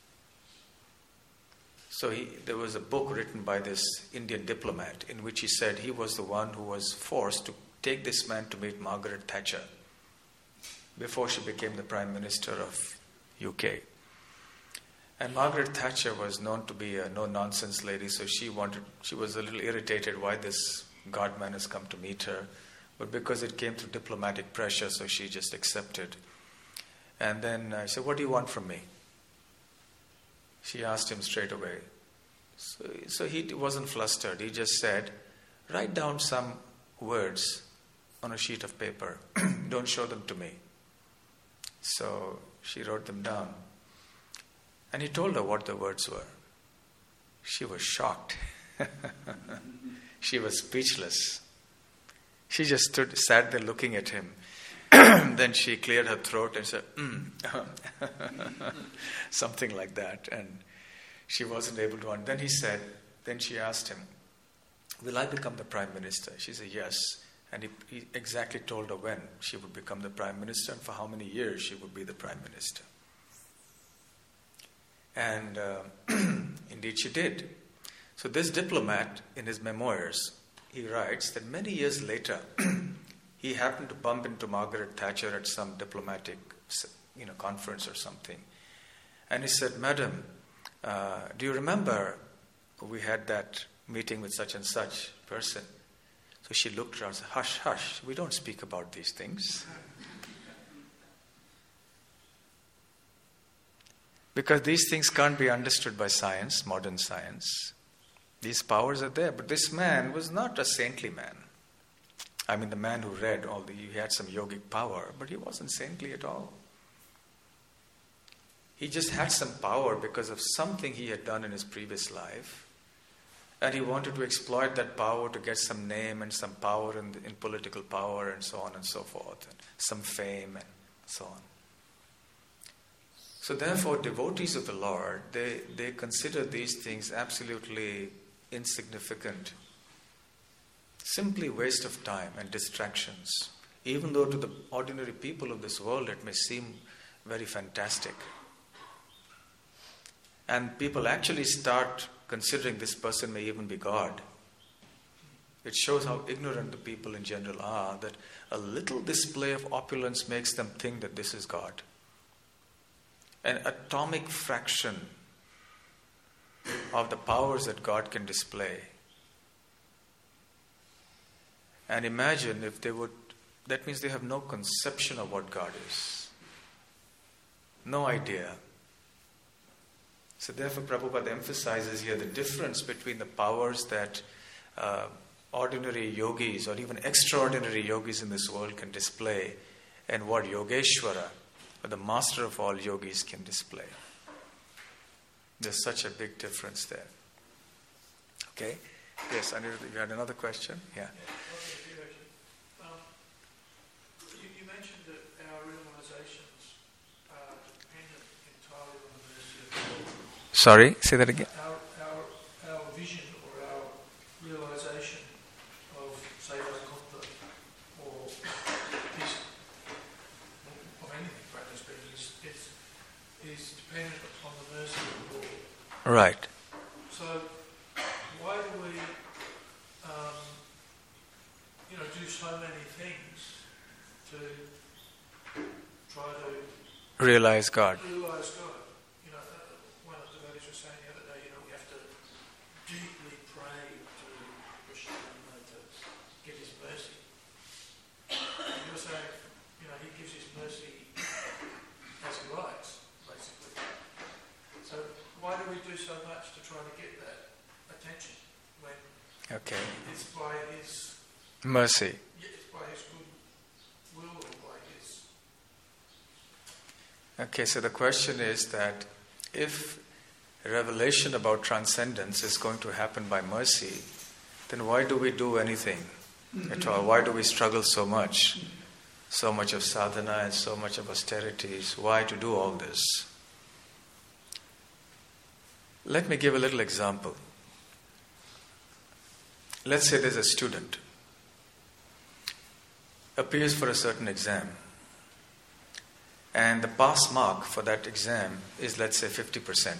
A: So there was a book written by this Indian diplomat in which he said he was the one who was forced to take this man to meet Margaret Thatcher before she became the Prime Minister of UK. And Margaret Thatcher was known to be a no-nonsense lady, so she was a little irritated why this godman has come to meet her. But because it came through diplomatic pressure, so she just accepted. And then I said, "What do you want from me?" She asked him straight away. So he wasn't flustered. He just said, "Write down some words on a sheet of paper. Don't show them to me." So she wrote them down. And he told her what the words were. She was shocked. She was speechless. She just sat there looking at him. Then she cleared her throat and said, something like that. And she wasn't able to. And then she asked him, will I become the Prime Minister? She said, yes. And he exactly told her when she would become the Prime Minister and for how many years she would be the Prime Minister. And indeed she did. So this diplomat, in his memoirs, he writes that many years later, he happened to bump into Margaret Thatcher at some diplomatic conference or something. And he said, Madam, do you remember we had that meeting with such and such person? So she looked around and said, hush, hush, we don't speak about these things. Because these things can't be understood by science, modern science. These powers are there. But this man was not a saintly man. I mean, the man who read he had some yogic power, but he wasn't saintly at all. He just had some power because of something he had done in his previous life. And he wanted to exploit that power to get some name and some power in political power and so on and so forth, and some fame and so on. So therefore, devotees of the Lord, they consider these things absolutely insignificant, simply waste of time and distractions, even though to the ordinary people of this world it may seem very fantastic. And people actually start considering this person may even be God. It shows how ignorant the people in general are, that a little display of opulence makes them think that this is God. An atomic fraction of the powers that God can display. And imagine if they would, that means they have no conception of what God is. No idea. So therefore Prabhupada emphasizes here the difference between the powers that ordinary yogis or even extraordinary yogis in this world can display and what Yogeshwara, or the master of all yogis, can display. There's such a big difference there. Okay? Yes, Aniruddha, you had another question? Yeah.
B: You mentioned that our realizations are dependent entirely on the mercy of God.
A: Sorry, say that again.
B: Our vision or our realization of, say, Vaikuntha or peace, of anything, practically speaking, is dependent upon the mercy of the Lord.
A: Right.
B: So, why do we, do so many things to try to
A: Realize God.
B: realize God? One of the devotees was saying the other day, we have to deeply pray to Krishna to get his mercy. And you're saying, he gives his mercy as he likes, basically. So why do we do so much to try to get that attention when it's by his
A: mercy?
B: It's by his good will or by his...
A: Okay, so the question is that if revelation about transcendence is going to happen by mercy, then why do we do anything at all? Why do we struggle so much? So much of sadhana and so much of austerities. Why to do all this? Let me give a little example. Let's say there's a student appears for a certain exam, and the pass mark for that exam is, let's say, 50%.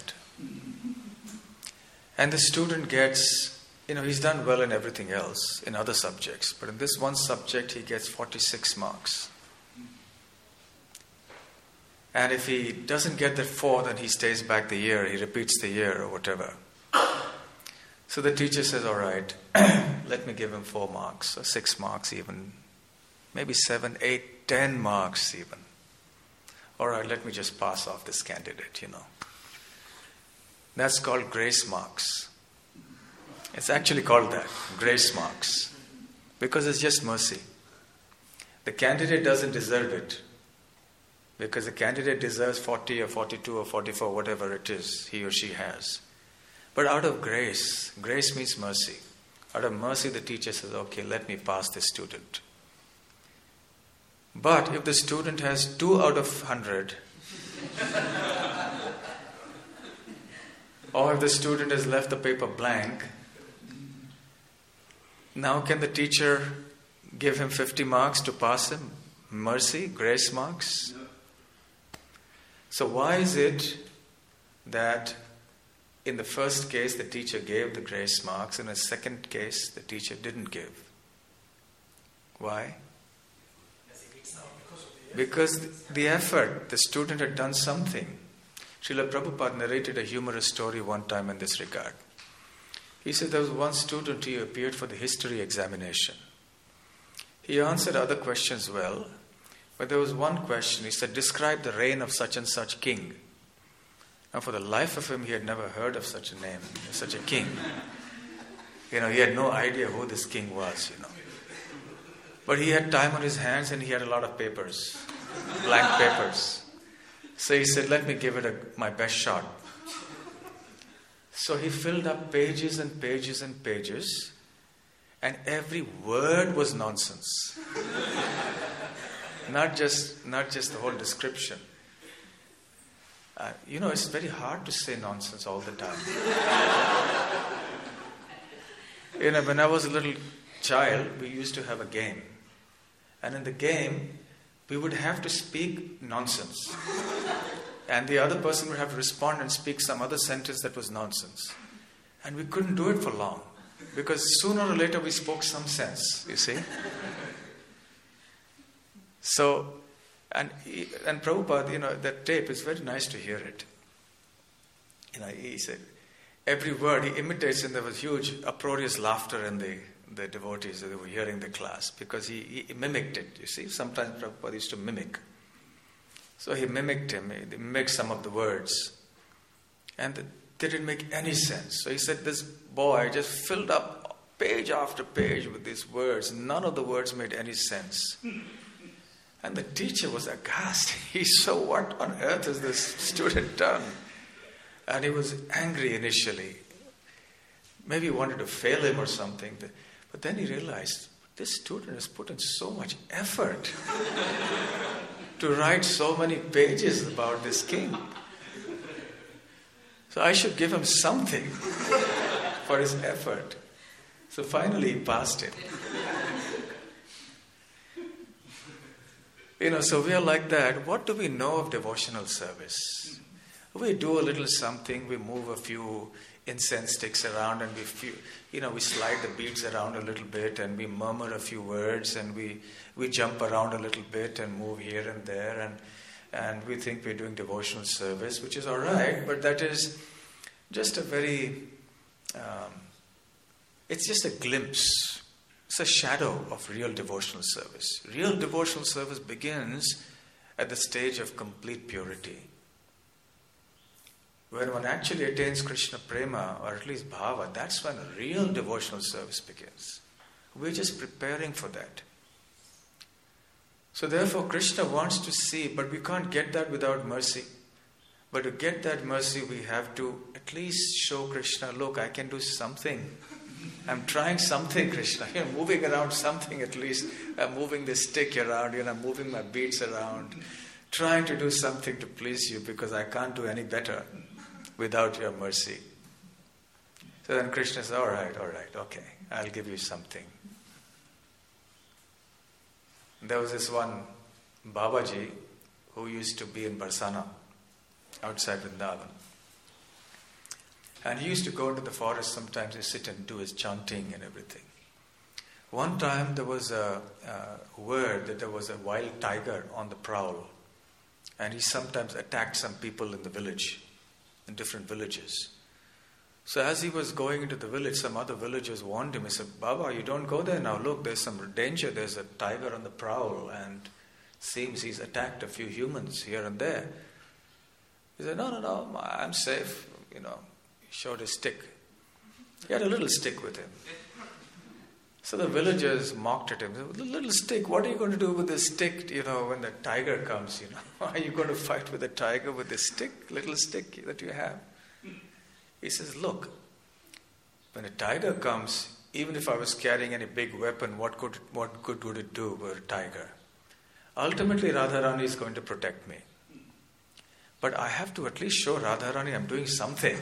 A: And the student gets, he's done well in everything else, in other subjects, but in this one subject he gets 46 marks. And if he doesn't get that 4, then he stays back the year, he repeats the year or whatever. So the teacher says, all right, let me give him 4 marks, or 6 marks even, maybe 7, 8, 10 marks even. All right, let me just pass off this candidate, That's called grace marks. It's actually called that, grace marks, because it's just mercy. The candidate doesn't deserve it, because the candidate deserves 40 or 42 or 44, whatever it is he or she has. But out of grace means mercy. Out of mercy, the teacher says, okay, let me pass this student. But if the student has 2 out of 100, or if the student has left the paper blank, now can the teacher give him 50 marks to pass him? Mercy, grace marks?
D: No.
A: So why is it that in the first case the teacher gave the grace marks, in the second case the teacher didn't give? Why? Because the effort, the student had done something. Srila Prabhupada narrated a humorous story one time in this regard. He said there was one student who appeared for the history examination. He answered other questions well, but there was one question. He said, describe the reign of such and such king. Now for the life of him, he had never heard of such a name, such a king. He had no idea who this king was, But he had time on his hands and he had a lot of papers, blank papers. So he said, let me give it my best shot. So he filled up pages and pages and pages, and every word was nonsense. Not just the whole description. It's very hard to say nonsense all the time. When I was a little child, we used to have a game. And in the game, we would have to speak nonsense. And the other person would have to respond and speak some other sentence that was nonsense. And we couldn't do it for long. Because sooner or later we spoke some sense, you see. So, and Prabhupada, that tape is very nice to hear it. He said, every word he imitates, and there was huge uproarious laughter in the devotees that were hearing the class, because he mimicked it, you see. Sometimes Prabhupada used to mimic. So he mimicked him, he mimicked some of the words. And they didn't make any sense. So he said, this boy just filled up page after page with these words. None of the words made any sense. And the teacher was aghast. He said, what on earth has this student done? And he was angry initially. Maybe he wanted to fail him or something. But then he realized, this student has put in so much effort to write so many pages about this king. So I should give him something for his effort. So finally he passed it. So we are like that. What do we know of devotional service? We do a little something, we move a few incense sticks around, and we slide the beads around a little bit, and we murmur a few words, and we jump around a little bit and move here and there, and we think we're doing devotional service, which is all right, but that is just a very, it's just a glimpse. It's a shadow of real devotional service. Real devotional service begins at the stage of complete purity. When one actually attains Krishna Prema, or at least Bhava, that's when real devotional service begins. We're just preparing for that. So therefore Krishna wants to see, but we can't get that without mercy. But to get that mercy, we have to at least show Krishna, look, I can do something. I'm trying something, Krishna. Moving around something at least. I'm moving this stick around, I'm moving my beads around. Trying to do something to please you, because I can't do any better without your mercy. So then Krishna says, all right, okay, I'll give you something. There was this one Babaji who used to be in Barsana, outside Vrindavan. And he used to go into the forest sometimes to sit and do his chanting and everything. One time there was a word that there was a wild tiger on the prowl. And he sometimes attacked some people in the village, in different villages. So as he was going into the village, some other villagers warned him. He said, Baba, you don't go there now. Look, there's some danger. There's a tiger on the prowl, and seems he's attacked a few humans here and there. He said, no, I'm safe. He showed his stick. He had a little stick with him. So the villagers mocked at him. Said, little stick, what are you going to do with this stick, when the tiger comes, Are you going to fight with the tiger with this stick, little stick that you have? He says, look, when a tiger comes, even if I was carrying any big weapon, what good would it do with a tiger? Ultimately, Radharani is going to protect me. But I have to at least show Radharani I'm doing something.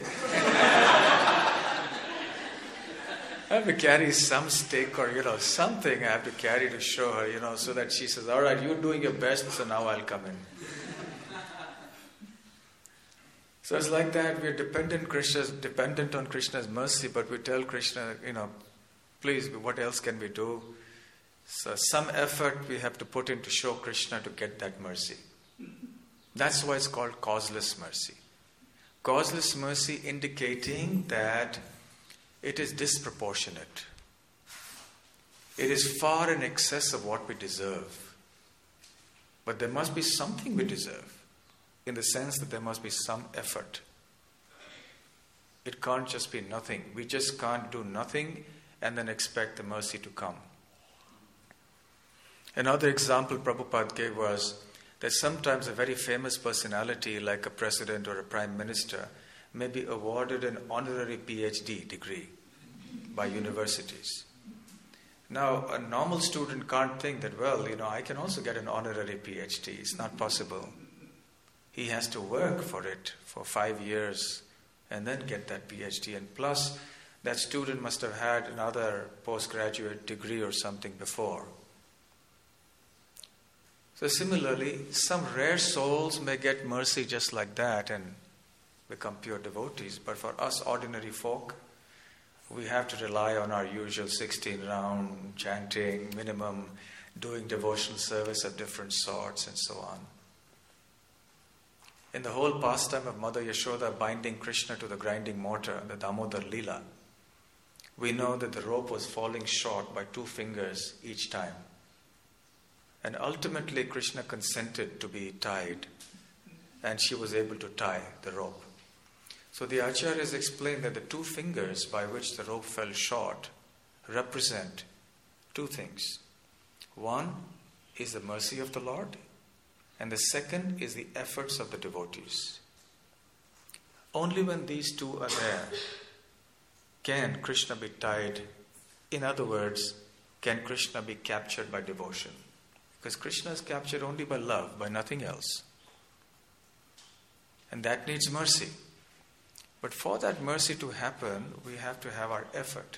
A: I have to carry some stick or, something I have to carry to show her, so that she says, all right, you're doing your best, so now I'll come in. So it's like that, we're dependent on Krishna's mercy, but we tell Krishna, please, what else can we do? So some effort we have to put in to show Krishna to get that mercy. That's why it's called causeless mercy. Causeless mercy indicating that it is disproportionate. It is far in excess of what we deserve. But there must be something we deserve, in the sense that there must be some effort. It can't just be nothing. We just can't do nothing and then expect the mercy to come. Another example Prabhupada gave was that sometimes a very famous personality like a president or a prime minister may be awarded an honorary PhD degree by universities. Now, a normal student can't think that, I can also get an honorary PhD. It's not possible. He has to work for it for 5 years and then get that PhD. And plus, that student must have had another postgraduate degree or something before. So similarly, some rare souls may get mercy just like that and become pure devotees. But for us ordinary folk, we have to rely on our usual 16-round chanting, minimum, doing devotional service of different sorts and so on. In the whole pastime of Mother Yashoda binding Krishna to the grinding mortar, the Damodar Leela, we know that the rope was falling short by 2 fingers each time. And ultimately Krishna consented to be tied, and she was able to tie the rope. So the Acharyas explained that the 2 fingers by which the rope fell short represent 2 things. One is the mercy of the Lord, and the second is the efforts of the devotees. Only when these 2 are there can Krishna be tied. In other words, can Krishna be captured by devotion. Because Krishna is captured only by love, by nothing else. And that needs mercy. But for that mercy to happen, we have to have our effort.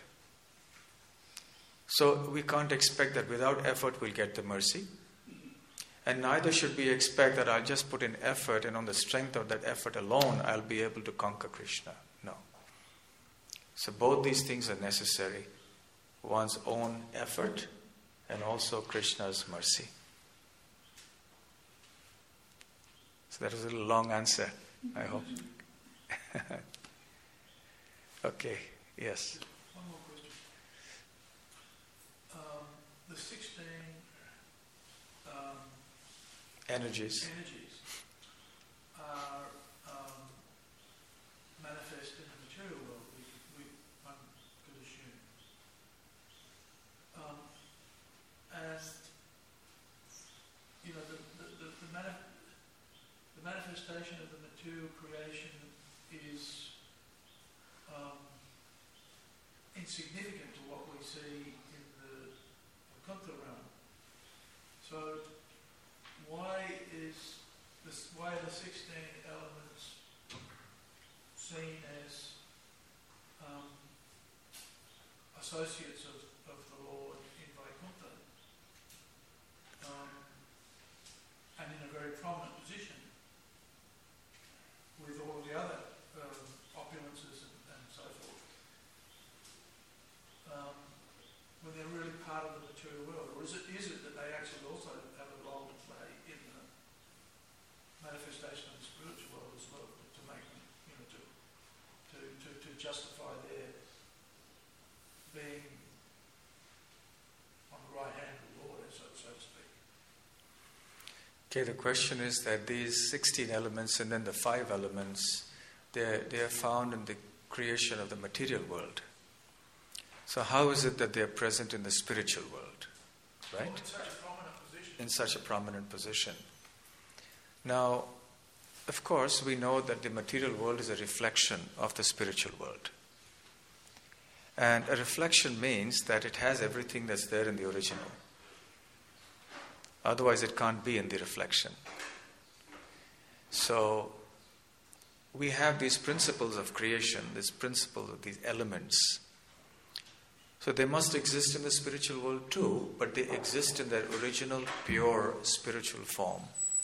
A: So we can't expect that without effort we'll get the mercy. And neither should we expect that I'll just put in effort and on the strength of that effort alone I'll be able to conquer Krishna. No. So both these things are necessary. One's own effort and also Krishna's mercy. So that was a little long answer, I hope. Okay, yes.
B: One more question. The 16
A: energies
B: are manifest in the material world, one could assume. And the manifestation of the material creation is insignificant to what we see in the Vaikuntha realm. So why are the 16 elements seen as associates of the Lord in Vaikuntha, and in a very prominent position with all the other opulences and so forth, when they're really part of the material world? Or is it that they actually also have a role to play in the manifestation of the spiritual world as well, to make them, to justify their being on the right hand of the Lord, so to speak?
A: Okay, the question is that these 16 elements and then the 5 elements, they are found in the creation of the material world. So how is it that they are present in the spiritual world? Right?
B: In such a prominent position.
A: In such a prominent position. Now, of course, we know that the material world is a reflection of the spiritual world. And a reflection means that it has everything that's there in the original. Otherwise, it can't be in the reflection. So, we have these principles of creation, these principles of these elements. So they must exist in the spiritual world too, but they exist in their original, pure spiritual form.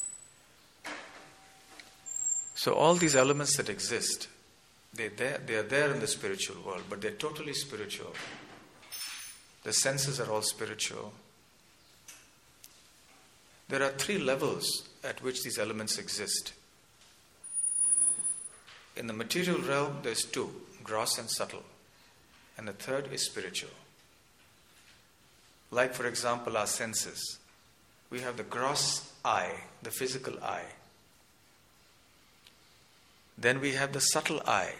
A: So all these elements that exist, they are there in the spiritual world, but they're totally spiritual. The senses are all spiritual. There are 3 levels at which these elements exist. In the material realm, there's 2, gross and subtle. And the third is spiritual. Like, for example, our senses. We have the gross eye, the physical eye. Then we have the subtle eye,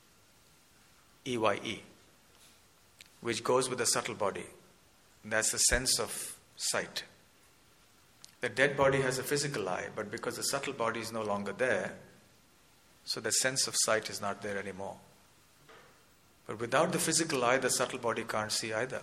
A: EYE, which goes with the subtle body. That's the sense of sight. The dead body has a physical eye, but because the subtle body is no longer there, so the sense of sight is not there anymore. But without the physical eye, the subtle body can't see either.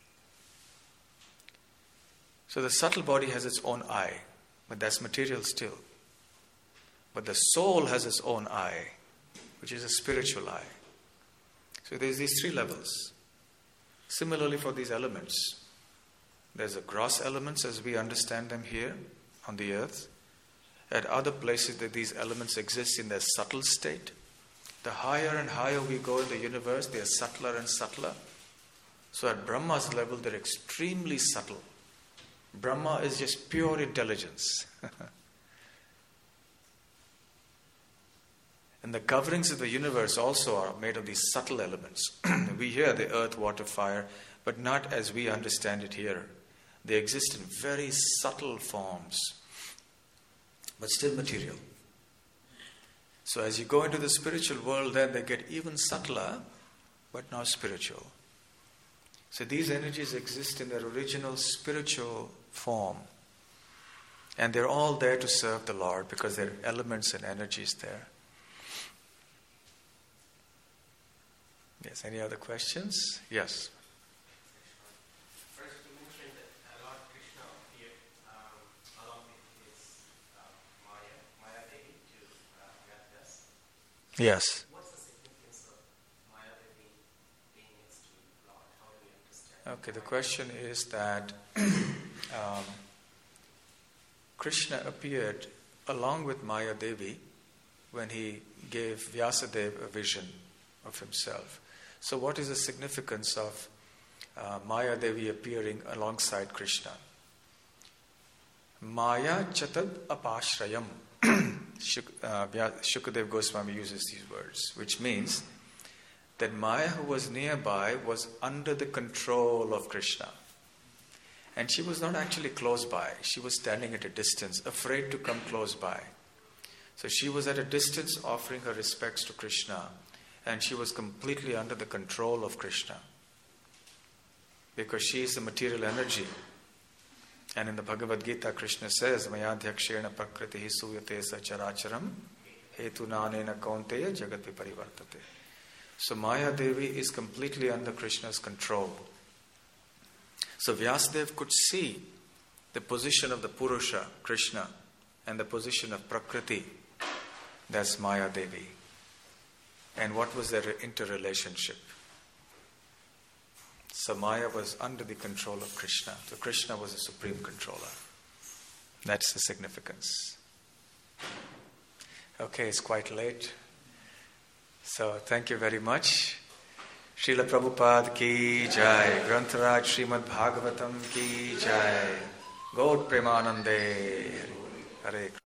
A: So the subtle body has its own eye, but that's material still. But the soul has its own eye, which is a spiritual eye. So there's these 3 levels. Similarly for these elements, there's the gross elements as we understand them here on the earth. At other places that these elements exist in their subtle state. The higher and higher we go in the universe, they are subtler and subtler. So at Brahma's level, they're extremely subtle. Brahma is just pure intelligence. And the coverings of the universe also are made of these subtle elements. We hear the earth, water, fire, but not as we understand it here. They exist in very subtle forms, but still material. So as you go into the spiritual world, then they get even subtler, but now spiritual. So these energies exist in their original spiritual form. And they're all there to serve the Lord because there are elements and energies there. Yes, any other questions? Yes.
D: First, you mentioned that Lord Krishna appeared along with his Maya Devi to Vedas.
A: Yes.
D: What's the significance of Maya Devi being next to Lord? How do we understand?
A: Okay, the question is that Krishna appeared along with Maya Devi when he gave Vyasadeva a vision of himself. So what is the significance of Maya Devi appearing alongside Krishna? Maya chatad apashrayam. Shukadev Goswami uses these words, which means that Maya, who was nearby, was under the control of Krishna. And she was not actually close by. She was standing at a distance, afraid to come close by. So she was at a distance offering her respects to Krishna. And she was completely under the control of Krishna. Because she is the material energy. And in the Bhagavad Gita, Krishna says, Mayadhyakshena prakritihi suyate sacharacharam hetunanena kaunteya jagat viparivartate. So Maya Devi is completely under Krishna's control. So Vyasadeva could see the position of the Purusha, Krishna, and the position of Prakriti, that's Maya Devi. And what was their interrelationship? So Maya was under the control of Krishna. So Krishna was the supreme controller. That's the significance. Okay, it's quite late. So thank you very much. Srila Prabhupada ki jai. Grantharaj Srimad Bhagavatam ki jai. Gaur Premanande. Hare